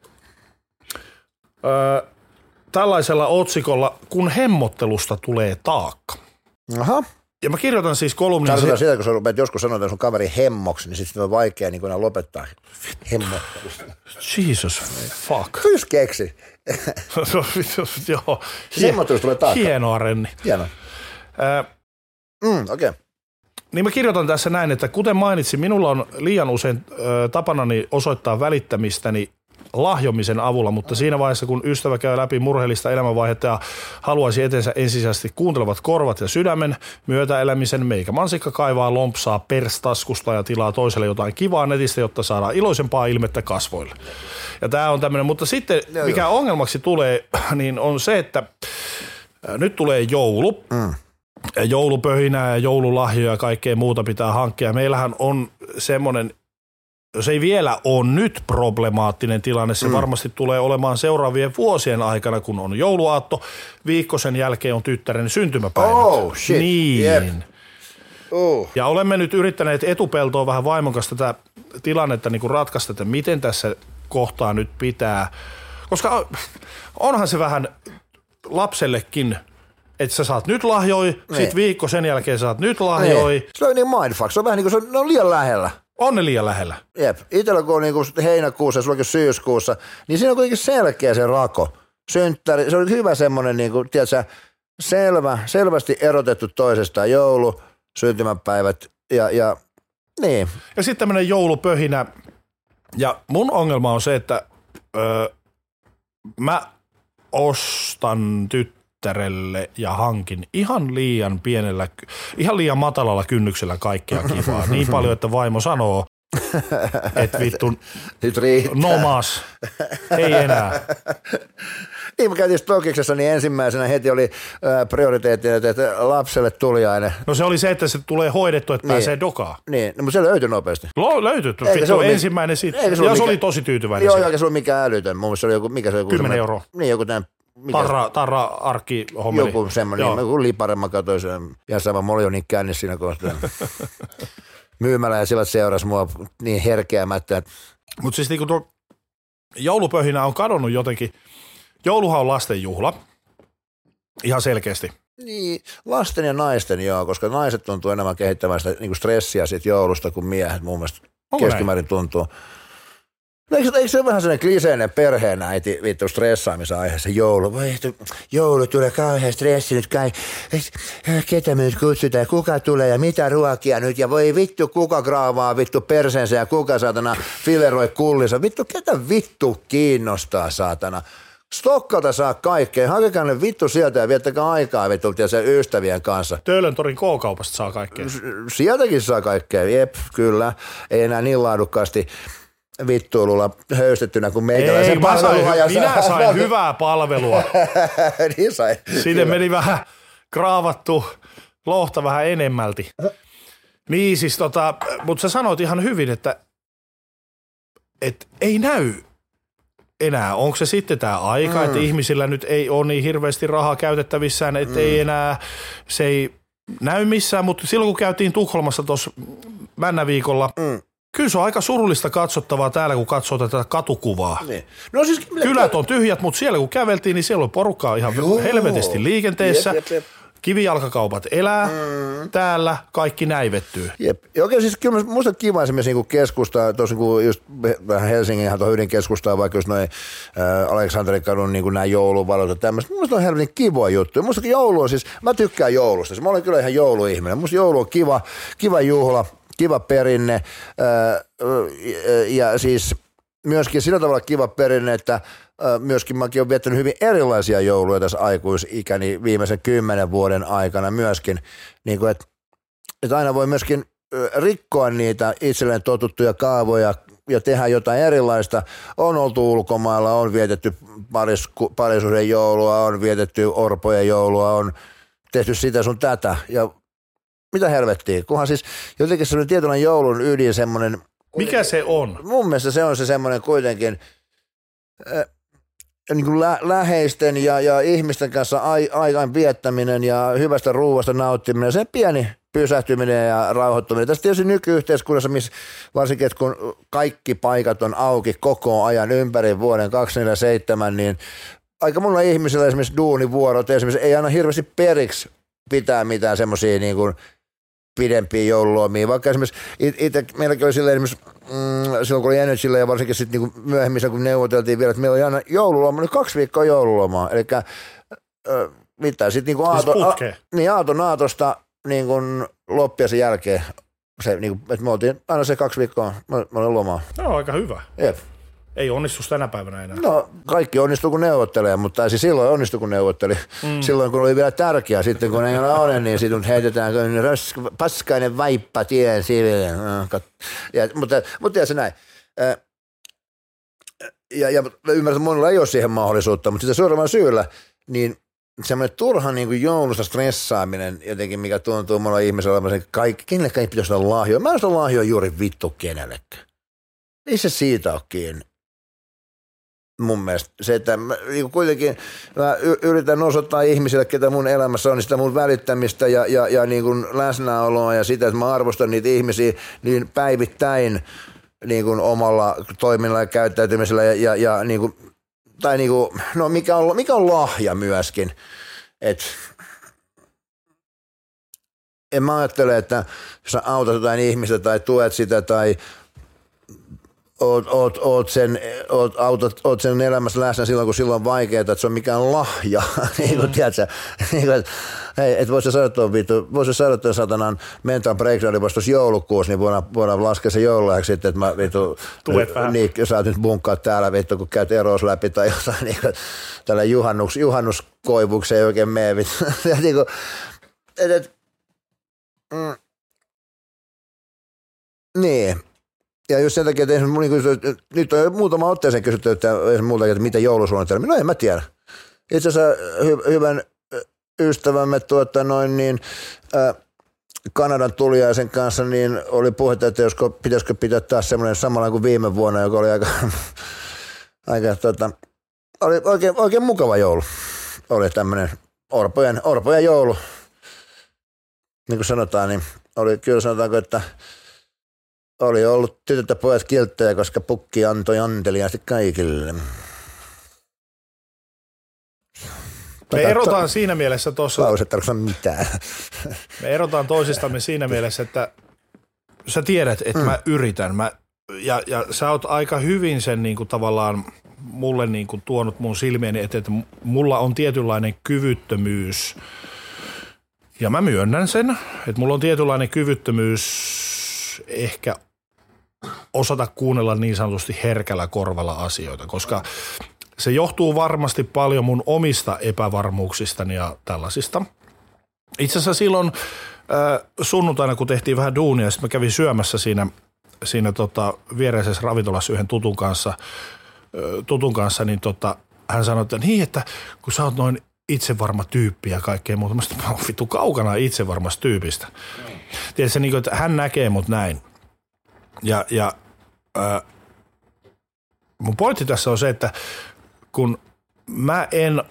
Öö, tällaisella otsikolla, kun hemmottelusta tulee taakka. Aha. Ja mä kirjoitan siis kolumnin... Tarkoitan sitä, kun sä rupeat joskus sanoa, että sun kaveri hemmoksi, niin sitten on vaikea niin kuin lopettaa hemmottelusta. Jesus fuck. Pyys keksi. Joo. Hemmottelusta tulee taakka. Hienoa, Renni. Hienoa. Äh, mm, Okei. Okay. Niin mä kirjoitan tässä näin, että kuten mainitsin, minulla on liian usein äh, tapanani osoittaa välittämistäni lahjomisen avulla, mutta siinä vaiheessa, kun ystävä käy läpi murheellista elämänvaihetta ja haluaisi etensä ensisijaisesti kuuntelevat korvat ja sydämen myötäelämisen, meikä mansikka kaivaa lompsaa perstaskusta ja tilaa toiselle jotain kivaa netistä, jotta saadaan iloisempaa ilmettä kasvoille. Ja tää on tämmöinen, mutta sitten mikä ongelmaksi tulee, niin on se, että nyt tulee joulu, mm. joulupöhinää ja joululahjoja ja kaikkea muuta pitää hankkia. Meillähän on semmoinen, jos ei vielä ole nyt problemaattinen tilanne, se mm. varmasti tulee olemaan seuraavien vuosien aikana, kun on jouluaatto. Viikko sen jälkeen on tyttären syntymäpäivä. Oh shit, niin. Yep. Uh. Ja olemme nyt yrittäneet etupeltoon vähän vaimon kanssa tätä tilannetta niin kuin ratkaista, että miten tässä kohtaa nyt pitää. Koska onhan se vähän lapsellekin, että sä saat nyt lahjoi, niin. Sit viikko sen jälkeen saat nyt lahjoi. Niin. Se on niin mindfuck, se on vähän niin kuin se on, ne on liian lähellä. On ne liian lähellä. Jep. Itsellä kun on niinku heinäkuussa ja sullakin syyskuussa, niin siinä on kuitenkin selkeä se rako. Synttäri, se on hyvä semmoinen, niinku, tiedätkö, selvä, selvästi erotettu toisestaan joulu, syntymäpäivät ja, ja niin. Ja sitten tämmöinen joulupöhinä. Ja mun ongelma on se, että öö, mä ostan tyttärelle ja hankin ihan liian pienellä, ihan liian matalalla kynnyksellä kaikkea kivaa. Niin paljon, että vaimo sanoo, että vittu, nyt riittää. Nomas, ei enää. Niin, mä käytiin Stokiksessa, niin ensimmäisenä heti oli äh, prioriteetti, että lapselle tuliainen. No se oli se, että se tulee hoidettu, että niin. Pääsee dokaan. Niin, no, mutta se löytyi nopeasti. Lo, löytyi, se oli ensimmäinen siitä. Ja se mikä... oli tosi tyytyväinen. Joo, eikä se oli mikään älytön. Mun mielestä se oli joku, mikä se oli? Kymmenen euroa. Niin, joku tämän. Tarra, tarra arkki hommeli. Joku semmoinen, joku lipare, mä katsoin sen. Ja sama, mulla oli jo niin kännissä siinä kohtaa. Myymälä ja sillä seurasi mua niin herkeämättä. Mutta siis niinku tuo joulupöhinä on kadonnut jotenkin. Jouluhan on lasten juhla. Ihan selkeästi. Niin, lasten ja naisten joo, koska naiset tuntuu enemmän kehittämään sitä niin stressiä siitä joulusta kuin miehet mun mielestä Onko keskimäärin näin? Tuntuu. No, eikö, eikö se ole vähän sellainen kliseinen perheenäiti vittu stressaamisen aiheessa joulu? Voi, joulu tulee kauhean stressi nyt kai. Ketä me nyt kutsutaan, kuka tulee ja mitä ruokia nyt ja voi vittu kuka graavaa vittu persensä ja kuka saatana fileroi kullinsa. Vittu ketä vittu kiinnostaa saatana. Stokkalta saa kaikkea. Hakekaa ne vittu sieltä ja viettäkää aikaa vittu sen ystävien kanssa. Töölöntorin K-kaupasta saa kaikkea. Sieltäkin saa kaikkea, jep, kyllä. Ei enää niin laadukkaasti vittuilulla höystettynä kuin meikäläisen. Ei, mä sain, minä sain hyvää palvelua. Niin sai. Sinne meni vähän kraavattu lohta vähän enemmälti. Niin siis tota, mutta sä sanoit ihan hyvin, että et ei näy enää. Onko se sitten tämä aika, mm. että ihmisillä nyt ei ole niin hirveästi rahaa käytettävissään, että mm. ei enää, se ei näy missään, mutta silloin kun käytiin Tukholmassa tuossa männäviikolla, mm. kyllä se on aika surullista katsottavaa täällä, kun katsoo tätä katukuvaa. Niin. No siis, kylät on tyhjät, mutta siellä kun käveltiin, niin siellä on porukkaa ihan Joo. helvetisti liikenteessä. Jep, jep, jep. Kivijalkakaupat elää, mm. täällä kaikki näivettyy. Jep. Ja oikein siis kyllä musta kiva esimerkiksi niin keskustaa, tuossa niin just vähän Helsingin ihan tuohon keskustaa, vaikka just noin äh, Aleksanterin kadun niin nämä jouluvalot ja tämmöistä. Musta on helvetin kivoa juttu. Musta joulu on siis, mä tykkään joulusta. Mä olen kyllä ihan jouluihminen. Musta joulu on kiva, kiva juhla, kiva perinne äh, ja siis myöskin sillä tavalla kiva perinne, että myöskin mäkin olen viettänyt hyvin erilaisia jouluja tässä aikuisikäni viimeisen kymmenen vuoden aikana myöskin, niin kuin, että, että aina voi myöskin rikkoa niitä itselleen totuttuja kaavoja ja tehdä jotain erilaista. On oltu ulkomailla, on vietetty paris, parisuuden joulua, on vietetty orpojen joulua, on tehty sitä sun tätä ja mitä helvettiä, kunhan siis jotenkin semmoinen tietynlainen joulun ydin semmoinen. Mikä se on? Mun mielestä se on se semmoinen kuitenkin äh, niin kuin lä- läheisten ja, ja ihmisten kanssa ai- aikaan viettäminen ja hyvästä ruuasta nauttiminen, se pieni pysähtyminen ja rauhoittuminen. Tässä tietysti nykyyhteiskunnassa, missä varsinkin, että kun kaikki paikat on auki koko ajan ympäri vuoden kaksikymmentäseitsemän, niin aika monella ihmisillä esimerkiksi duunivuorot esimerkiksi ei aina hirveästi periksi pitää mitään semmoisia niin kuin pidempiä joululomia. Vaikka esimerkiksi itse meilläkin oli silleen esimerkiksi mm, silloin kun oli Energyllä ja varsinkin sitten niin myöhemmin kun neuvoteltiin vielä, että meillä oli aina joululoma, niin kaksi viikkoa joululomaa. Eli äh, mitään sitten niin aato, a, niin aaton aatosta niin kuin loppiaisen jälkeen, se, niin kuin, että me oltiin aina se kaksi viikkoa, me, me olin lomaa. No aika hyvä. Jep. Ei onnistu tänä päivänä enää. No kaikki onnistuu kun neuvottelee, mutta siis silloin onnistui kun neuvotteli. Mm. Silloin kun oli vielä tärkeää, sitten kun ei ole ole, niin sitten heitetään paskainen vaippa tien siville. Ja, mutta, mutta tiedä se näin. Ja, ja ymmärrän, että monella ei ole siihen mahdollisuutta, mutta sitä suuremman syyllä, niin semmoinen turha niin kuin joulusta stressaaminen jotenkin, mikä tuntuu monella ihmisellä olevan, kaikki, kenellekään ei pitäisi olla lahjoja. Mä en sitä lahjoja juuri vittu kenellekään. Ei se siitä ole kiinni. Mun mielestä se, että mä, niin kuitenkin mä yritän osoittaa ihmisille, ketä mun elämässä on, niin sitä mun välittämistä ja, ja, ja niin kuin läsnäoloa ja sitä, että mä arvostan niitä ihmisiä niin päivittäin niin kuin omalla toiminnalla ja käyttäytymisellä ja, ja, ja niin kuin, tai niin kuin, no mikä on, mikä on lahja myöskin, että en mä ajattele, että sä autat jotain ihmistä tai tuet sitä tai oot, oot, oot, sen, oot, autot, oot sen elämässä läsnä silloin, kun silloin on vaikeaa, että se on mikään lahja. niin kuin, tiedätkö, niin kuin, hei, et vois sä saada tuon vittu, vois sä saada tuon satanan mental breakdown vasta joulukuussa, niin voidaan, voidaan laskea se joululahjaksi sitten, että mä vittu, niin, sä nyt bunkkaa täällä vittu, kun käyt eroos läpi tai jotain, niin kuin, tällä juhannus, juhannuskoivukseen ei oikein mene vittu. niin kuin, et, et, mm, niin. Ja just sen takia, että niin nyt on muutama otteeseen kysytty, että multa, että mitä joulusuunnitelmia. No en mä tiedä. Itse asiassa hy- hyvän ystävämme tuota noin niin, äh, Kanadan tuliaisen kanssa niin oli puhetta, että josko, pitäisikö pitää taas semmoinen samalla kuin viime vuonna, joka oli aika, aika tota, oli oikein, oikein mukava joulu. Oli tämmöinen orpojen, orpojen joulu. Niin kuin sanotaan, niin oli kyllä sanotaanko, että oli ollut tytöt ja pojat kilttejä, koska pukki antoi anteliaasti kaikille. Me erotaan siinä mielessä tuossa. Lause tarkoittaa mitään. Me erotaan toisistamme siinä mielessä, että sä tiedät, että mm. mä yritän. Mä, ja, ja sä oot aika hyvin sen niin kuin tavallaan mulle niin kuin tuonut mun silmieni eteen, että mulla on tietynlainen kyvyttömyys. Ja mä myönnän sen, että mulla on tietynlainen kyvyttömyys ehkä osata kuunnella niin sanotusti herkällä korvalla asioita, koska se johtuu varmasti paljon mun omista epävarmuuksistani ja tällaisista. Itse asiassa silloin äh, sunnuntaina, kun tehtiin vähän duunia, sitten mä kävin syömässä siinä, siinä tota, viereisessä ravintolassa yhden tutun kanssa, äh, tutun kanssa niin tota, hän sanoi, että niin, että kun sä oot noin itsevarma tyyppi ja kaikkea muuta, mä oon vittu kaukana itsevarmasta tyypistä. Mm. Tiedätkö, niin kuin, että hän näkee mut näin. Ja, ja äh, mun pointti tässä on se, että kun mä en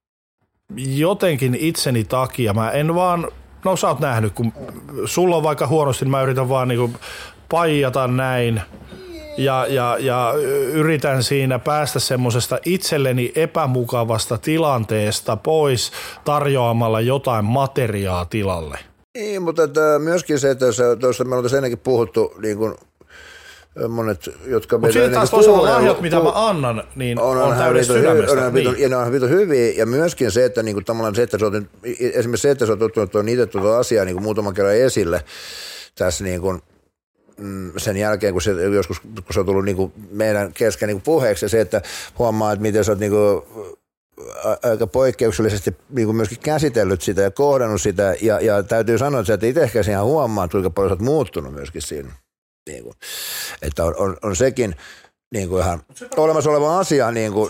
jotenkin itseni takia, mä en vaan, no sä oot nähnyt, kun sulla on vaikka huonosti, niin mä yritän vaan niinku paijata näin ja, ja, ja yritän siinä päästä semmosesta itselleni epämukavasta tilanteesta pois tarjoamalla jotain materiaa tilalle. Niin, mutta että myöskin se, että tuossa me ollaan tässä ennenkin puhuttu niin kuin monet, jotka... Mutta siitä taas toisaalta lahjat, mitä mä annan, niin on, on täydessä sydämestä. Niin. Ja ne on vitu hyviä, ja myöskin se, että niinku, tavallaan se, että sä oot, esimerkiksi se, että sä oot ottanut itse tuota asiaa niinku, muutaman kerran esille tässä niinku, sen jälkeen, kun se joskus kun se on tullut niinku, meidän kesken niinku, puheeksi, ja se, että huomaa, että miten sä oot niinku, aika poikkeuksellisesti niin kuin myöskin käsitellyt sitä ja kohdannut sitä, ja, ja täytyy sanoa, että sä et itse ehkä ihan huomaa, kuinka paljon sä oot muuttunut myöskin siinä. Niin kuin, että on, on, on sekin niin kuin ihan olemassa oleva asia. Niin, kuin.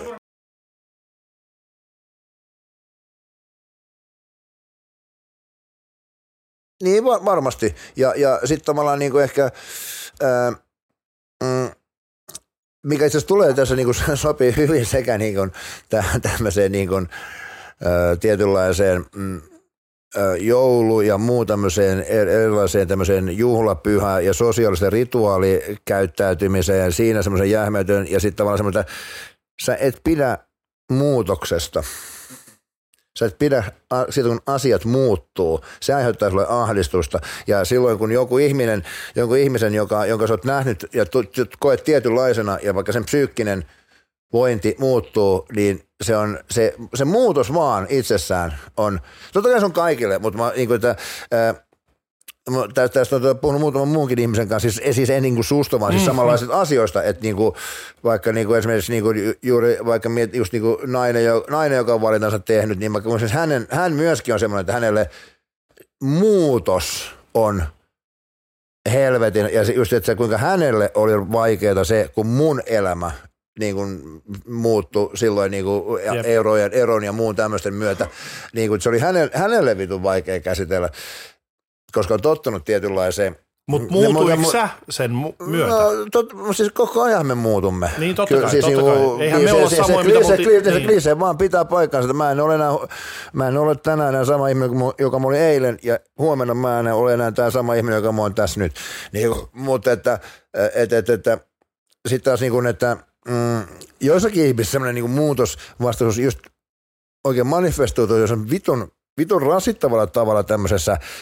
Niin varmasti. Ja, ja sitten tavallaan niin kuin ehkä, ää, mm, mikä itse asiassa tulee tässä, niin kuin sopii hyvin sekä niin kuin tämmöiseen niin kuin, ää, tietynlaiseen mm, joulu ja muu tämmöiseen erilaiseen tämmöiseen juhlapyhä ja sosiaalisen rituaalikäyttäytymiseen, siinä semmoisen jähmetön ja sitten tavallaan semmoinen, sä et pidä muutoksesta. Sä et pidä siitä, kun asiat muuttuu. Se aiheuttaa sulle ahdistusta. Ja silloin, kun joku ihminen, jonkun ihmisen, joka, jonka sä oot nähnyt ja koet tietynlaisena ja vaikka sen psyykkinen vointi muuttuu, niin se on se, se muutos vaan itsessään on, totta kai se on kaikille, mutta mä, niin kuin, että, ää, tästä on puhunut muutaman muunkin ihmisen kanssa, siis, siis en niin kuin susta, vaan siis samanlaisista asioista, että niin kuin, vaikka niin kuin esimerkiksi niin kuin, juuri vaikka just niin kuin nainen, nainen, joka on valintansa tehnyt, niin mä, siis hänen, hän myöskin on semmoinen, että hänelle muutos on helvetin, ja just, että se, kuinka hänelle oli vaikeaa se, kun mun elämä niin kuin muuttui silloin niin kuin eurojen, eron ja muun tämmöisten myötä. Niin kuin, se oli hänelle, hänelle vitun vaikea käsitellä, koska on tottunut tietynlaiseen. Mutta muutuiko sä sen mu- myötä? No, tot, siis koko ajan me muutumme. Niin totta kai, siis, totta niin, kai. Eihän me olla se, samoin, mitä se, multi... se, se, niin. se vaan pitää paikkansa. Mä en ole, enää, mä en ole tänään enää sama ihminen, joka mä olin eilen, ja huomenna mä en ole enää tämä sama ihminen, joka mä olen tässä nyt. Niin, mutta että, että, että, että sitten taas niin kuin, että Mm, joissakin ihmisissä sellainen niin muutosvastaisuus just oikein manifestoituu, jos on vitun, vitun rasittavalla tavalla tämmöisessä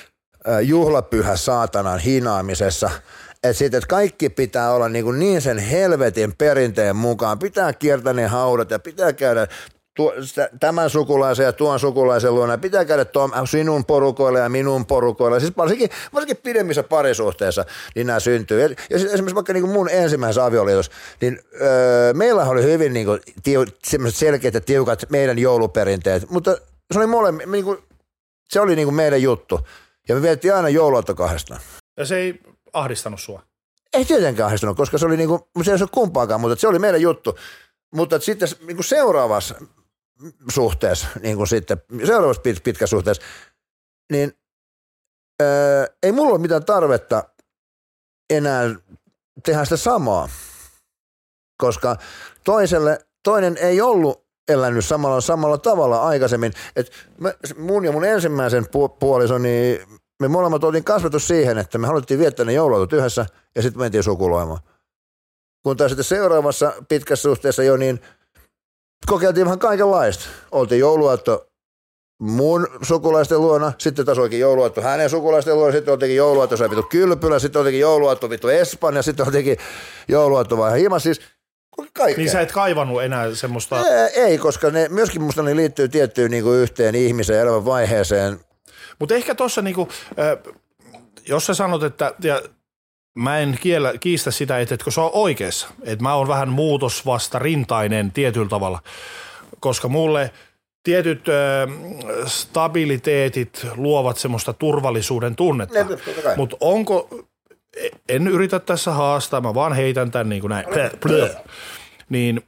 juhlapyhä saatanan hinaamisessa. Että sitten, että kaikki pitää olla niin, niin sen helvetin perinteen mukaan. Pitää kiertää ne haudat ja pitää käydä tuo, tämän sukulaisen ja tuon sukulaisen luona. Pitää käydä tuon, sinun porukoilla ja minun porukoilla. Siis varsinkin, varsinkin pidemmissä parisuhteissa niin nämä syntyy. Ja, ja siis esimerkiksi vaikka niin mun ensimmäisessä avioliitossa, niin öö, meillä oli hyvin niin kuin, tiu, sellaiset selkeät ja tiukat meidän jouluperinteet. Mutta se oli molemmin, niin kuin, se oli niin kuin meidän juttu. Ja me vietettiin aina jouluaatto kahdestaan. Ja se ei ahdistanut sua? Ei tietenkään ahdistanut, koska se oli niin kuin, se ei ole kumpaakaan, mutta se oli meidän juttu. Mutta sitten niin kuin seuraavassa suhteessa, niin kuin sitten, seuraavassa pit, pitkä suhteessa, niin ää, ei mulla ole mitään tarvetta enää tehdä sitä samaa, koska toiselle, toinen ei ollut elänyt samalla, samalla tavalla aikaisemmin. Et mä, mun ja mun ensimmäisen puolison, niin me molemmat oltiin kasvatus siihen, että me haluttiin viettää ne jouluautot yhdessä ja sitten mentiin sukuloimaan. Kun taas sitten seuraavassa pitkässä suhteessa jo, niin kokeiltiin vähän kaikenlaista. Oltiin jouluaatto mun sukulaisten luona, sitten taas olikin jouluaatto hänen sukulaisten luona, sitten oltiinkin jouluaatto sai vittu Kylpylä, sitten oltiinkin jouluaatto vittu Espanja, sitten oltiinkin jouluaatto vähän himas, siis kaikkea. Niin sä et kaivannut enää semmoista? Ei, ei koska ne myöskin musta ne liittyy tiettyyn niinku yhteen ihmisen elämän vaiheeseen. Mutta ehkä tuossa, niinku, äh, jos sä sanot, että ja mä en kiellä, kiistä sitä, että etkö se on oikeassa, että mä oon vähän muutosvastarintainen tietyllä tavalla, koska mulle tietyt äh, stabiliteetit luovat semmoista turvallisuuden tunnetta, mutta onko, en yritä tässä haastaa, mä vaan heitän tän niin kuin näin, niin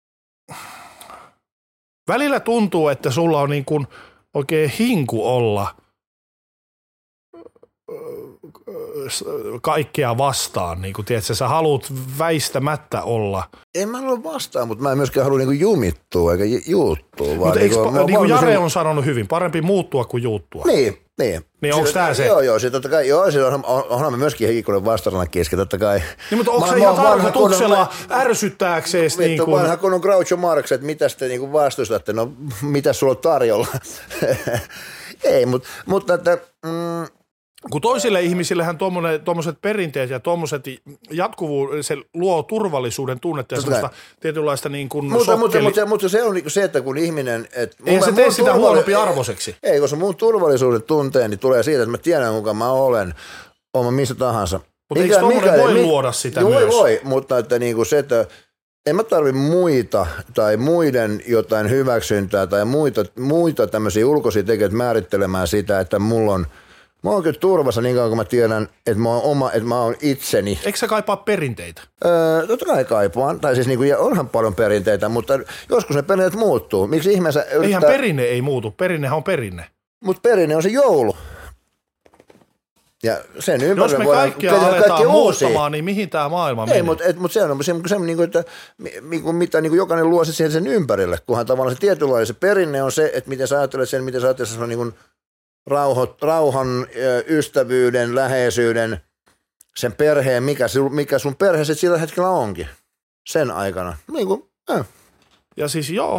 välillä tuntuu, että sulla on niin kuin oikein hinku olla kaikkea vastaan, niin kuin tiedätkö, sä haluat väistämättä olla. En mä halua vastaan, mutta mä en myöskään halua niinku jumittua eikä juuttua. Mutta eikö, niinku, niin kuin Jare on sanonut hyvin, parempi muuttua kuin juuttua. Niin, niin. Niin onko tää se? Joo, joo, se totta kai, joo, se on, on, onhan me myöskin hikikuinen vastarannan keski, totta kai. Niin, mutta onko se ihan tarkoituksella ärsyttääkseesi? Vittu, niin kuin vanha kun on Groucho Marx, että mitä te niin vastustatte, no mitä sulla on tarjolla? Ei, mutta, mutta että... Mm, kun toisille ihmisillehän tuommoiset perinteet ja tuommoiset jatkuvuus, se luo turvallisuuden tunnetta ja semmoista tietynlaista niin kuin mutta, sokkeli. Mutta, mutta, mutta se on se, että kun ihminen... Et ei se tee sitä huonompi arvoiseksi. Ei, koska mun turvallisuuden tunteeni tulee siitä, että mä tiedän kuka mä olen, olen missä tahansa. Mutta eikö tuommoinen voi mikä, luoda sitä joo, myös? Voi, voi, mutta että niinku se, että en mä tarvi muita tai muiden jotain hyväksyntää tai muita, muita tämmöisiä ulkoisia tekijöitä määrittelemään sitä, että mulla on... Mä oon kyllä turvassa niin kauan, kun mä tiedän, että mä oon oma, että mä oon itseni. Eikö sä kaipaa perinteitä? Öö, totta kai kaipaan. Tai siis niinku, onhan paljon perinteitä, mutta joskus ne perinteet muuttuu. Miksi ihmeessä... Yrittää... Eihän perinne ei muutu. Perinnehän on perinne. Mutta perinne on se joulu. Ja sen ympärillä jos me kaikkia aletaan muuttamaan, niin mihin tämä maailma ei, menee? Mutta mut se on se, se niin kuin, että mitä niin kuin jokainen luo sen, sen ympärille, kunhan tavallaan se tietynlainen se perinne on se, että miten sä ajattelet sen, miten sä ajattelet sen niin kuin rauho, rauhan, ystävyyden, läheisyyden, sen perheen, mikä, mikä sun perhe sitten sillä hetkellä onkin sen aikana. Niin kuin, äh. Ja siis joo.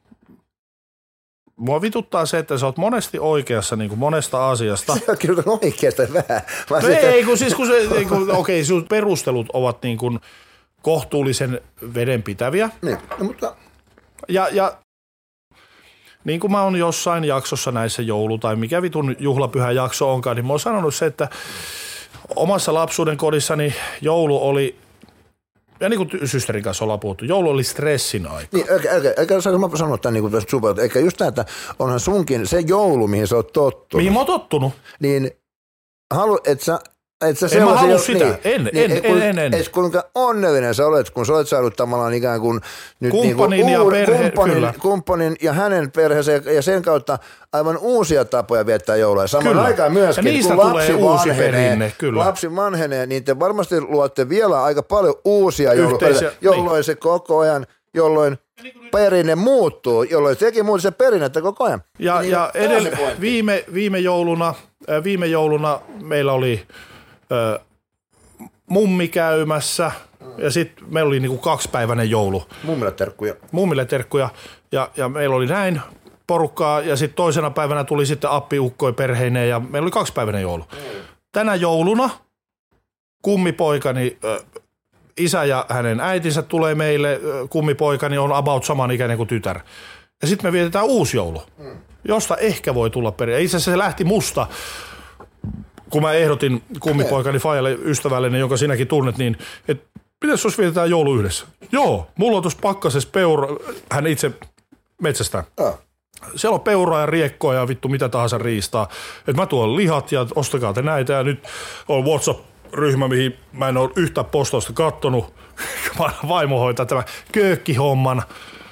Mua vituttaa se, että sä oot monesti oikeassa niin kuin monesta asiasta. Se on kyllä oikeasta vähän. No ei, kun siis kun se, niin kuin, okei, sun perustelut ovat niin kuin kohtuullisen vedenpitäviä. Niin, no, mutta... Ja, ja niin kuin mä oon jossain jaksossa näissä joulu- tai mikä vitun juhlapyhä jakso onkaan, niin mä oon sanonut se, että omassa lapsuuden kodissani joulu oli, ja niin kuin systerin kanssa ollaan puhuttu, joulu oli stressin aika. Niin, eikä, eikä, eikä saanko mä sanoa tämän niin kuin super, eikä just tämä, että onhan sunkin se joulu, mihin sä oot tottunut. Mihin mä oon tottunut? Niin, halu, et sä... Et sä en mä halua jo, sitä, niin, en, niin, en, kun, en, en, en. Et kuinka onnellinen sä olet, kun sä olet saanut tavallaan ikään kuin nyt kumppanin, niin kuin ja uud, perhe, kumppanin, kyllä. kumppanin ja hänen perheensä ja sen kautta aivan uusia tapoja viettää joulua. Samaan aikaan myöskin, ja niistä kun tulee lapsi uusi vanhenee, perinne, kyllä. lapsi vanhenee, niin te varmasti luotte vielä aika paljon uusia jouluperinteitä, jolloin niin. se koko ajan, jolloin perinne muuttuu, jolloin sekin muutti se perinnettä koko ajan. Ja, niin, ja edellä, viime, viime, jouluna, viime jouluna meillä oli... Ö, mummi käymässä ja sitten meillä oli niinku kaksipäiväinen joulu. Mummille terkkuja. Mummille terkkuja ja, ja meillä oli näin porukkaa ja sitten toisena päivänä tuli sitten appiukkoi perheineen ja meillä oli kaksipäiväinen joulu. Mm. Tänä jouluna kummipoikani, äh, isä ja hänen äitinsä tulee meille, äh, kummipoikani on about samanikäinen kuin tytär. Ja sitten me vietetään uusi joulu, mm. josta ehkä voi tulla perhe. Itse asiassa se lähti musta, kun mä ehdotin kummipoikani Fajalle ystävällinen, jonka sinäkin tunnet, niin että pitäis jos vietetään joulu yhdessä? Joo, mulla on tuossa pakkasessa peura, hän itse metsästää. Oh. Siellä on peuraa ja riekkoa ja vittu mitä tahansa riistaa. Et mä tuon lihat ja ostakaa te näitä ja nyt on WhatsApp-ryhmä, mihin mä en ole yhtä postausta kattonut. Vaimo hoitaa tämän köökkihomman.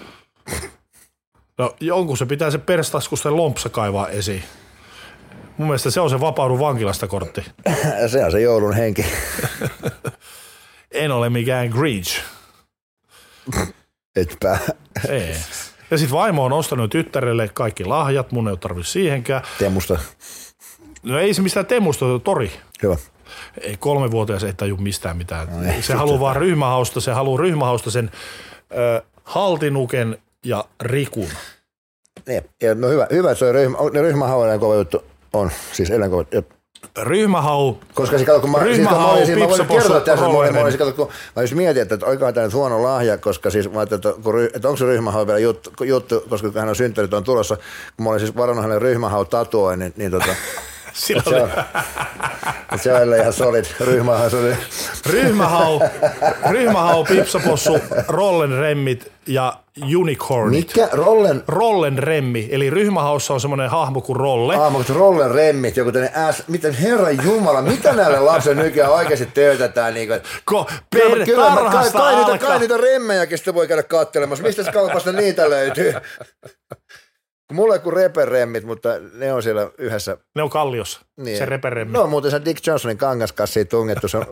No jonkun se pitää se perstaskusten lompsa kaivaa esiin. Mun mielestä se on se vapaudu vankilasta kortti. Se on se joulun henki. En ole mikään Grinch. Etpä. Ei. Ja sit vaimo on ostanut tyttärelle kaikki lahjat, mun ei ole tarvitse siihenkään. Temusta. No ei se mistään temusta, tori. Hyvä. Ei kolmevuotias ei taju mistään mitään. No ei, se haluaa vaan ryhmähausta, se haluaa ryhmähausta sen ö, haltinuken ja rikun. Niin, ja no hyvä, hyvä, että se on ryhmä, ne ryhmähau eläinkova juttu on, siis eläinkova juttu. Ryhmähau, koska siis kato, kun mä, ryhmähau, siis, mä voisin kertoa tässä, rollereni. Mä voisin kato, kun mä just mietin, että oikein tämä nyt huono lahja, koska siis mä ajattelin, että, kun, että onko se ryhmähau vielä juttu, juttu, koska hän on synttänyt, on tulossa, kun mä olin siis varannut hänelle ryhmähau tatuoin, niin, niin tota, Sillä se on, se on ihan solid, ryhmähau solid. Ryhmähau, ryhmähau, pipsapossu, rollenremmit ja unicornit. Mikä? Rollen? Rollenremmi, eli ryhmähaussa on semmoinen hahmo kuin Rolle. Ah, mutta rollenremmit, joku tämmöinen S, miten herran jumala, mitä näille lapsen nykyään oikeasti töötetään? Niin kuin, Ko, per, kyllä, kai, tarhasta kai, alkaa. niitä, kai niitä remmejäkin sitten voi käydä katselemassa. Mistä kaupasta niitä löytyy? Mulla ei kuin reperemmit, mutta ne on siellä yhdessä. Ne on Kalliossa, niin. Se reperemmi. No muuten se Dick Johnsonin kangaskassiin tungettu, se on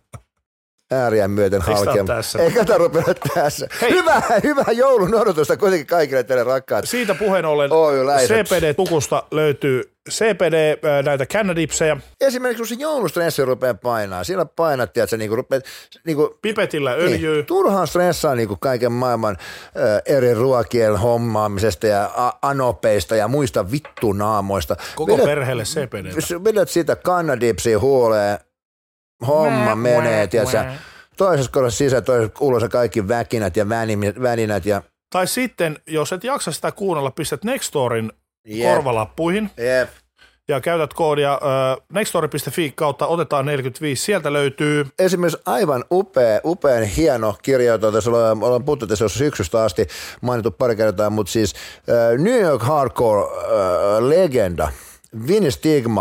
ääriään myöten halkeama. Eikä tämä rupea tässä. Hyvää, hyvää joulun odotusta kuitenkin kaikille teille rakkaat. Siitä puheen ollen C P D-pukusta löytyy C P D näitä Cannadipsejä. Esimerkiksi kun se joulustressi rupeaa painaa, siellä painat, että sä niinku rupeat niinku, pipetillä öljyä. Niin, turhaan stressaa niinku kaiken maailman ö, eri ruokien hommaamisesta ja a- anopeista ja muista vittunaamoista. Koko vedät, perheelle C P D. Vedät sitä Cannadipsia huoleen, homma mä, menee, mä, tiiätsä, mä. Toisessa kohdassa sisään, toisessa ulos ja kaikki väkinät ja väninät. Ja tai sitten, jos et jaksa sitä kuunnella, pistät Nextorin yep. korvalappuihin yep. ja käytät koodia äh, nextory piste fi kautta otetaan neljäkymmentäviisi. Sieltä löytyy esimerkiksi aivan upea, upean hieno kirjoitus. Tässä ollaan, ollaan puhuttu tässä syksystä asti mainittu pari kertaa, mutta siis äh, New York Hardcore-legenda. Äh, Vinny Stigma,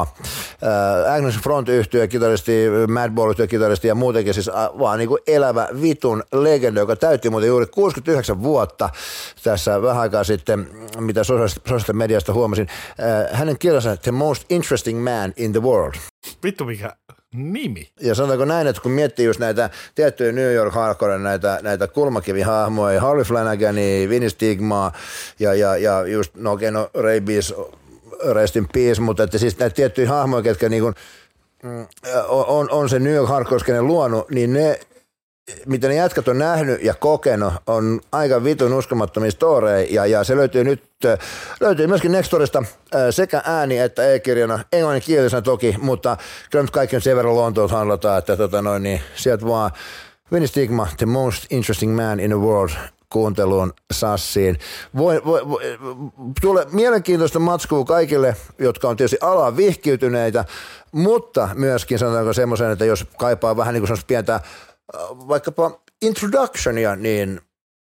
äh, Agnes Front-yhtyö, kitaristi, Madball-yhtyö, kitaristi ja muutenkin siis äh, vaan niin kuin elävä vitun legenda, joka täytti muuten juuri kuusikymmentäyhdeksän vuotta tässä vähän aikaa sitten, mitä sosiaalisesta mediasta huomasin. Äh, hänen kirjansa The Most Interesting Man in the World. Vittu mikä nimi. Ja sanotaanko näin, että kun miettii just näitä tiettyjä New York Hardcore, näitä, näitä kulmakivihahmoja, Harley Flanagania, Vinny Stigmaa ja, ja, ja just, no okei, okay, no Rabies, rest in peace, mutta että siis näitä tiettyjä hahmoja, ketkä niin kuin, mm, on, on se New York Hardcore luonut, niin ne, mitä ne jätkät on nähnyt ja kokenut, on aika vitun uskomattomia storeja, ja, ja se löytyy nyt, löytyy myöskin Nextorista sekä ääni että e-kirjana, englanninkielisenä toki, mutta kyllä nyt kaikki on sen verran Lontoolta handlataan, että tota noin, niin sieltä vaan Vinny Stigma, The Most Interesting Man in the World, kuunteluun sassiin. Voi, voi, voi, tule mielenkiintoista matskua kaikille, jotka on tietysti alaan vihkiytyneitä, mutta myöskin sanotaanko semmoisen, että jos kaipaa vähän niin kuin semmoista pientä vaikkapa introductionia, niin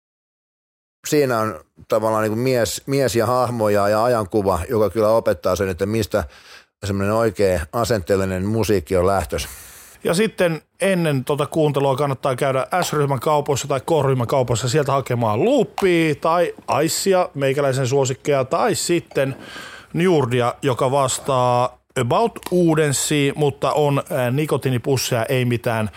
siinä on tavallaan niin kuin mies, mies ja hahmoja ja ajankuva, joka kyllä opettaa sen, että mistä semmoinen oikea asenteellinen musiikki on lähtössä. Ja sitten ennen tuota kuuntelua kannattaa käydä S-ryhmän kaupoissa tai K-ryhmän kaupoissa sieltä hakemaan Loopia tai Icea, meikäläisen suosikkeja, tai sitten Njurdia, joka vastaa about uudensia, mutta on nikotiinipusseja, ei mitään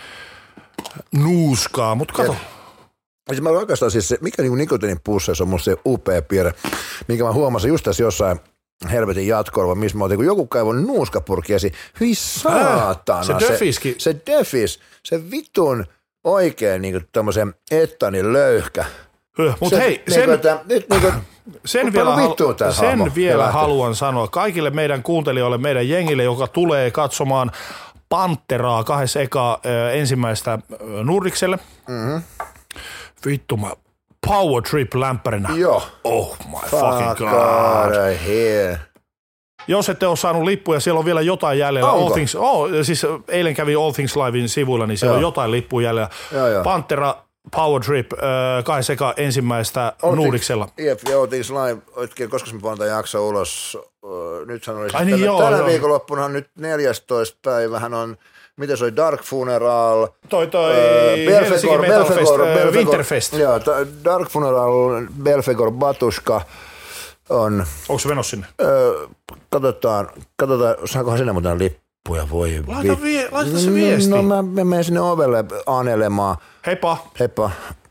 nuuskaa, mutta kato. Ja mä oikeastaan siis se, mikä niin nikotiinipusseissa on musta se upea piirre, minkä mä huomasin just tässä jossain helvetin jatkorva, missä mä otin, kun joku kaivon nuuskapurki esiin. Hyi saatana. Se Döfiski. Se, se Döfis, se vitun oikein niin tämmöisen ettanin löyhkä. Mutta hei, sen, niin kuin, nyt, niin kuin, sen vielä, halu, sen vielä haluan sanoa kaikille meidän kuuntelijoille, meidän jengille, joka tulee katsomaan Panteraa kahdessa eka äh, ensimmäistä äh, Nordikselle. Mm-hmm. Vittu mä Power Trip lämpärinä. Joo. Oh my fucking god. Here. Jos ette ole saanut lippuja, siellä on vielä jotain jäljellä. All Things, oh, siis eilen kävi All Things Livein sivuilla, niin siellä Joo. on jotain lippuja jäljellä. Joo, Pantera Power Trip äh, kahdessa eka ensimmäistä Nordiksella. Jep, All Things Live, oikein, koska me pantaan jakso ulos. Nythän oli niin tänä, joo, tänä joo. viikonloppuna nyt neljästoista päivähän on, miten se oli, Dark Funeral. Toi toi äh, Helsinki Metal Fest, äh, Winterfest. Joo, Dark Funeral, Belfegor, Batuska on. Onko se menossa sinne? Öö, katsotaan, katsotaan, saakohan sinne muuten lippuja, voi. Laita, vie, laita se viesti. No mä, mä menen sinne ovelle anelemaan. Heippa. Heippa.